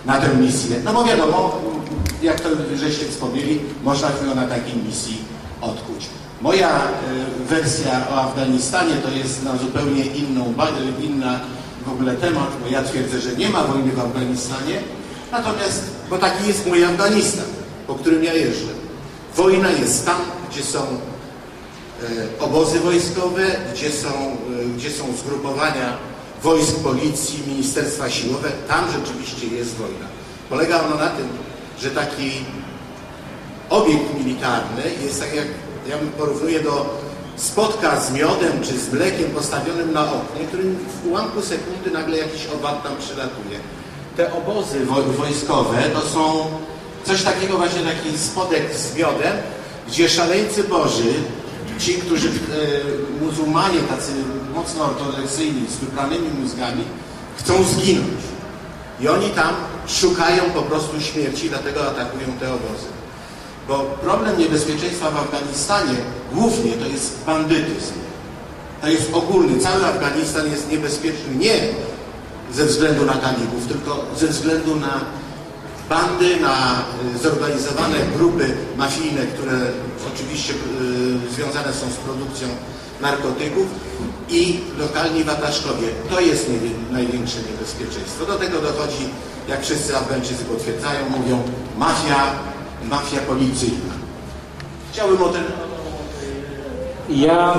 na tę misję? No bo wiadomo, jak to żeście wspomnieli, można chwilę na takiej misji odkuć. Moja wersja o Afganistanie to jest na zupełnie inna w ogóle temat, bo ja twierdzę, że nie ma wojny w Afganistanie, natomiast, bo taki jest mój Afganistan, po którym ja jeżdżę. Wojna jest tam, gdzie są obozy wojskowe, gdzie są zgrupowania wojsk, policji, ministerstwa siłowe, tam rzeczywiście jest wojna. Polega ona na tym, że taki obiekt militarny jest tak jak, ja bym porównuję do spotka z miodem czy z mlekiem postawionym na oknie, którym w ułamku sekundy nagle jakiś owad tam przylatuje. Te obozy wojskowe to są coś takiego właśnie, taki spodek z miodem, gdzie szaleńcy boży, ci, którzy muzułmanie tacy mocno ortodoksyjni, z wybranymi mózgami, chcą zginąć. I oni tam szukają po prostu śmierci, dlatego atakują te obozy. Bo problem niebezpieczeństwa w Afganistanie głównie to jest bandytyzm. To jest ogólny. Cały Afganistan jest niebezpieczny nie ze względu na talibów, tylko ze względu na bandy, na zorganizowane grupy mafijne, które oczywiście związane są z produkcją narkotyków i lokalni wataszkowie. To jest największe niebezpieczeństwo. Do tego dochodzi, jak wszyscy Afgańczycy potwierdzają, mówią mafia policyjna. Chciałbym o ten... Ja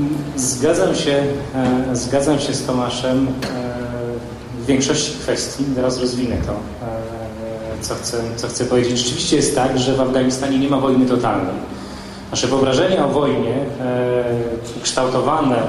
zgadzam się z Tomaszem w większości kwestii. Teraz rozwinę to, co chcę powiedzieć. Rzeczywiście jest tak, że w Afganistanie nie ma wojny totalnej. Nasze wyobrażenia o wojnie kształtowane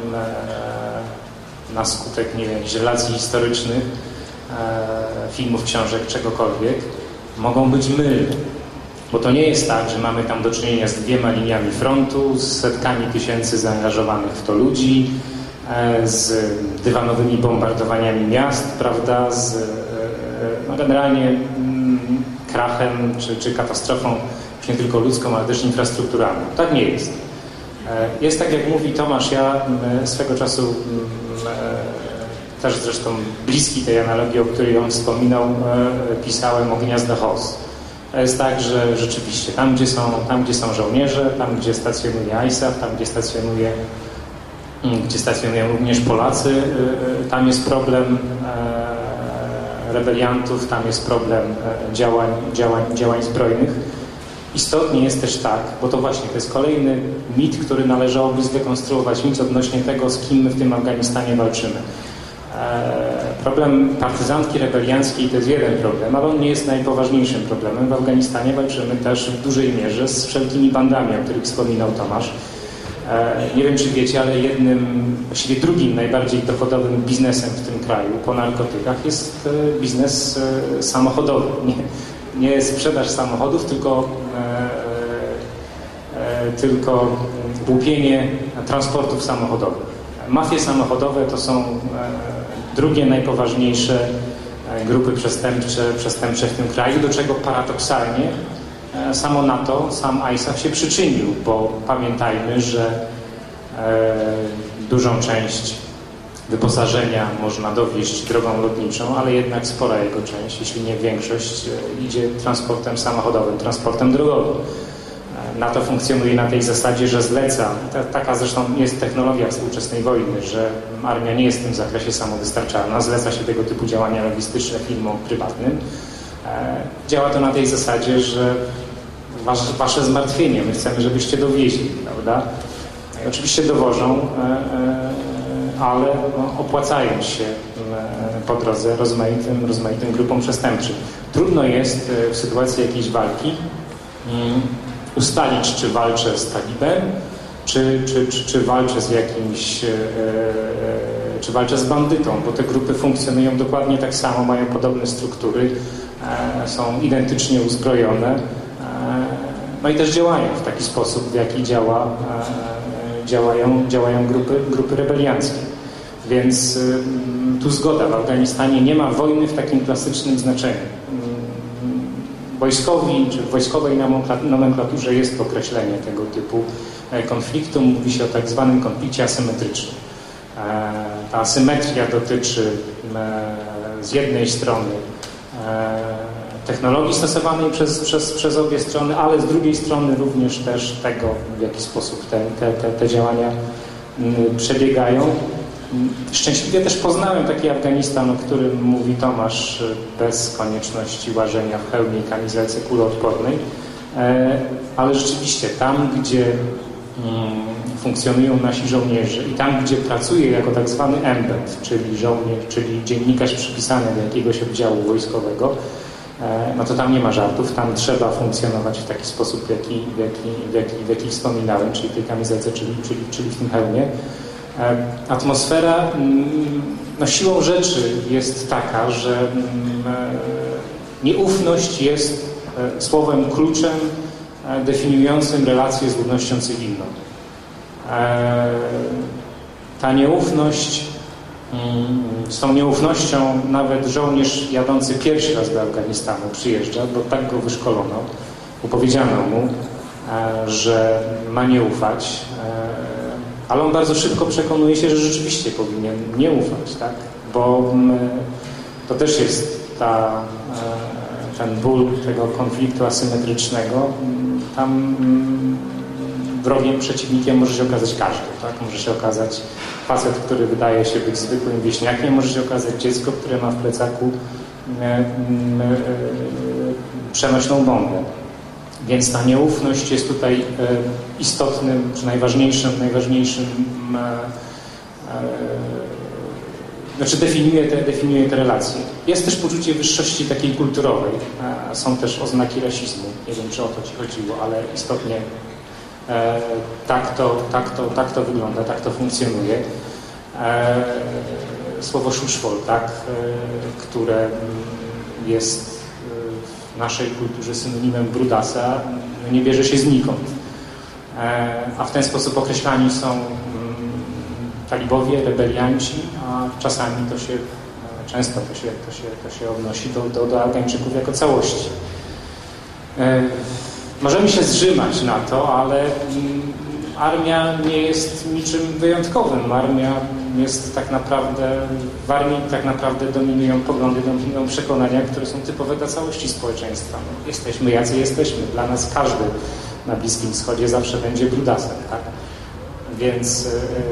na skutek, nie wiem, relacji historycznych, filmów, książek, czegokolwiek, mogą być mylne. Bo to nie jest tak, że mamy tam do czynienia z 2 liniami frontu, z setkami tysięcy zaangażowanych w to ludzi, z dywanowymi bombardowaniami miast, prawda, z no generalnie krachem czy katastrofą nie tylko ludzką, ale też infrastrukturalną. Tak nie jest. Jest tak, jak mówi Tomasz, ja swego czasu też zresztą bliski tej analogii, o której on wspominał, pisałem o gniazdach os. To jest tak, że rzeczywiście tam, gdzie są żołnierze, tam, gdzie stacjonuje ISAF, tam, gdzie stacjonują również Polacy, tam jest problem rebeliantów, tam jest problem działań zbrojnych. Istotnie jest też tak, bo to właśnie to jest kolejny mit, który należałoby zdekonstruować, mit odnośnie tego, z kim my w tym Afganistanie walczymy. Problem partyzantki rebelianckiej to jest jeden problem, ale on nie jest najpoważniejszym problemem. W Afganistanie walczymy też w dużej mierze z wszelkimi bandami, o których wspominał Tomasz. Nie wiem, czy wiecie, ale właściwie drugim najbardziej dochodowym biznesem w tym kraju po narkotykach jest biznes samochodowy. Nie sprzedaż samochodów, tylko łupienie transportów samochodowych. Mafie samochodowe to są drugie najpoważniejsze grupy przestępcze w tym kraju, do czego paradoksalnie sam ISAF się przyczynił, bo pamiętajmy, że dużą część wyposażenia można dowieźć drogą lotniczą, ale jednak spora jego część, jeśli nie większość, idzie transportem samochodowym, transportem drogowym. NATO funkcjonuje na tej zasadzie, że zleca, taka zresztą jest technologia współczesnej wojny, że armia nie jest w tym zakresie samowystarczalna, zleca się tego typu działania logistyczne firmom prywatnym. Działa to na tej zasadzie, że wasze zmartwienie, my chcemy, żebyście dowieźli, prawda? I oczywiście dowożą, ale opłacając się po drodze rozmaitym grupom przestępczym. Trudno jest w sytuacji jakiejś walki ustalić, czy walczę z talibem, czy walczę z czy walczę z bandytą, bo te grupy funkcjonują dokładnie tak samo, mają podobne struktury, są identycznie uzbrojone, no i też działają w taki sposób, w jaki działają grupy rebelianckie. Więc tu zgoda, w Afganistanie nie ma wojny w takim klasycznym znaczeniu. Wojskowi, czy w wojskowej nomenklaturze jest określenie tego typu konfliktu. Mówi się o tak zwanym konflikcie asymetrycznym. Ta asymetria dotyczy z jednej strony technologii stosowanej przez obie strony, ale z drugiej strony również też tego, w jaki sposób te działania przebiegają. Szczęśliwie też poznałem taki Afganistan, o którym mówi Tomasz, bez konieczności łażenia w hełmie i kamizelce kuloodpornej, ale rzeczywiście tam, gdzie funkcjonują nasi żołnierze i tam, gdzie pracuje jako tak zwany embed, czyli żołnierz, czyli dziennikarz przypisany do jakiegoś oddziału wojskowego, no to tam nie ma żartów, tam trzeba funkcjonować w taki sposób, w jaki wspominałem, czyli w tej kamizelce, czyli w tym hełmie. Atmosfera no siłą rzeczy jest taka, że nieufność jest słowem kluczem definiującym relacje z ludnością cywilną. Ta nieufność, z tą nieufnością nawet żołnierz jadący pierwszy raz do Afganistanu przyjeżdża, bo tak go wyszkolono, upowiedziano mu, że ma nie ufać, ale on bardzo szybko przekonuje się, że rzeczywiście powinien nie ufać, tak? Bo to też jest ten ból tego konfliktu asymetrycznego. Tam wrogiem, przeciwnikiem może się okazać każdy, tak? Może się okazać facet, który wydaje się być zwykłym wieśniakiem, może się okazać dziecko, które ma w plecaku przenośną bombę. Więc ta nieufność jest tutaj istotnym, czy najważniejszym znaczy definiuje te relacje. Jest też poczucie wyższości takiej kulturowej. Są też oznaki rasizmu. Nie wiem, czy o to ci chodziło, ale istotnie tak to wygląda, tak to funkcjonuje. Słowo szuszwol, tak, które jest w naszej kulturze synonimem brudasa, nie bierze się znikąd. A w ten sposób określani są talibowie, rebelianci, a czasami często to się odnosi do Afgańczyków jako całości. Możemy się zrzymać na to, ale armia nie jest niczym wyjątkowym. Armia jest w armii tak naprawdę dominują poglądy, dominują przekonania, które są typowe dla całości społeczeństwa. No, jesteśmy jacy jesteśmy. Dla nas każdy na Bliskim Wschodzie zawsze będzie brudasem, tak? Więc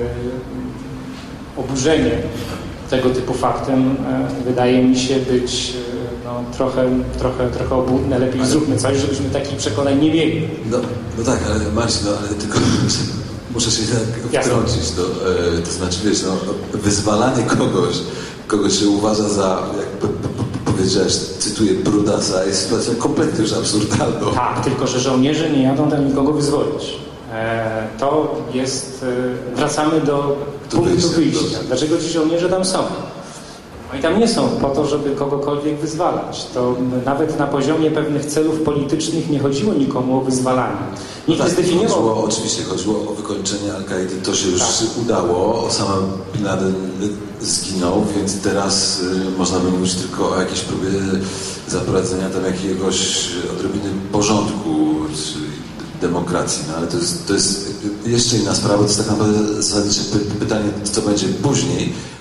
oburzenie tego typu faktem wydaje mi się być trochę obłudne. Lepiej zróbmy coś, żebyśmy takich przekonań nie mieli. No tak, ale Marcin, ale tylko muszę się tak wtrącić. To znaczy, wiesz, wyzwalanie kogoś się uważa za, jak powiedziałeś, cytuję, brudasa, jest sytuacją kompletnie już absurdalną. Tak, tylko że żołnierze nie jadą tam nikogo wyzwolić. To jest... Wracamy do punktu wyjścia. Dlaczego ci żołnierze tam są? Oni tam nie są po to, żeby kogokolwiek wyzwalać. To nawet na poziomie pewnych celów politycznych nie chodziło nikomu o wyzwalanie. Nikt nie zdefiniował... Oczywiście chodziło o wykończenie Al-Kaidy. To się już udało. Osama Bin Laden zginął, więc teraz można by mówić tylko o jakiejś próbie zaprowadzenia tam jakiegoś odrobiny porządku demokracji, no ale to jest jeszcze inna sprawa, to jest tak naprawdę zasadnicze pytanie, co będzie później,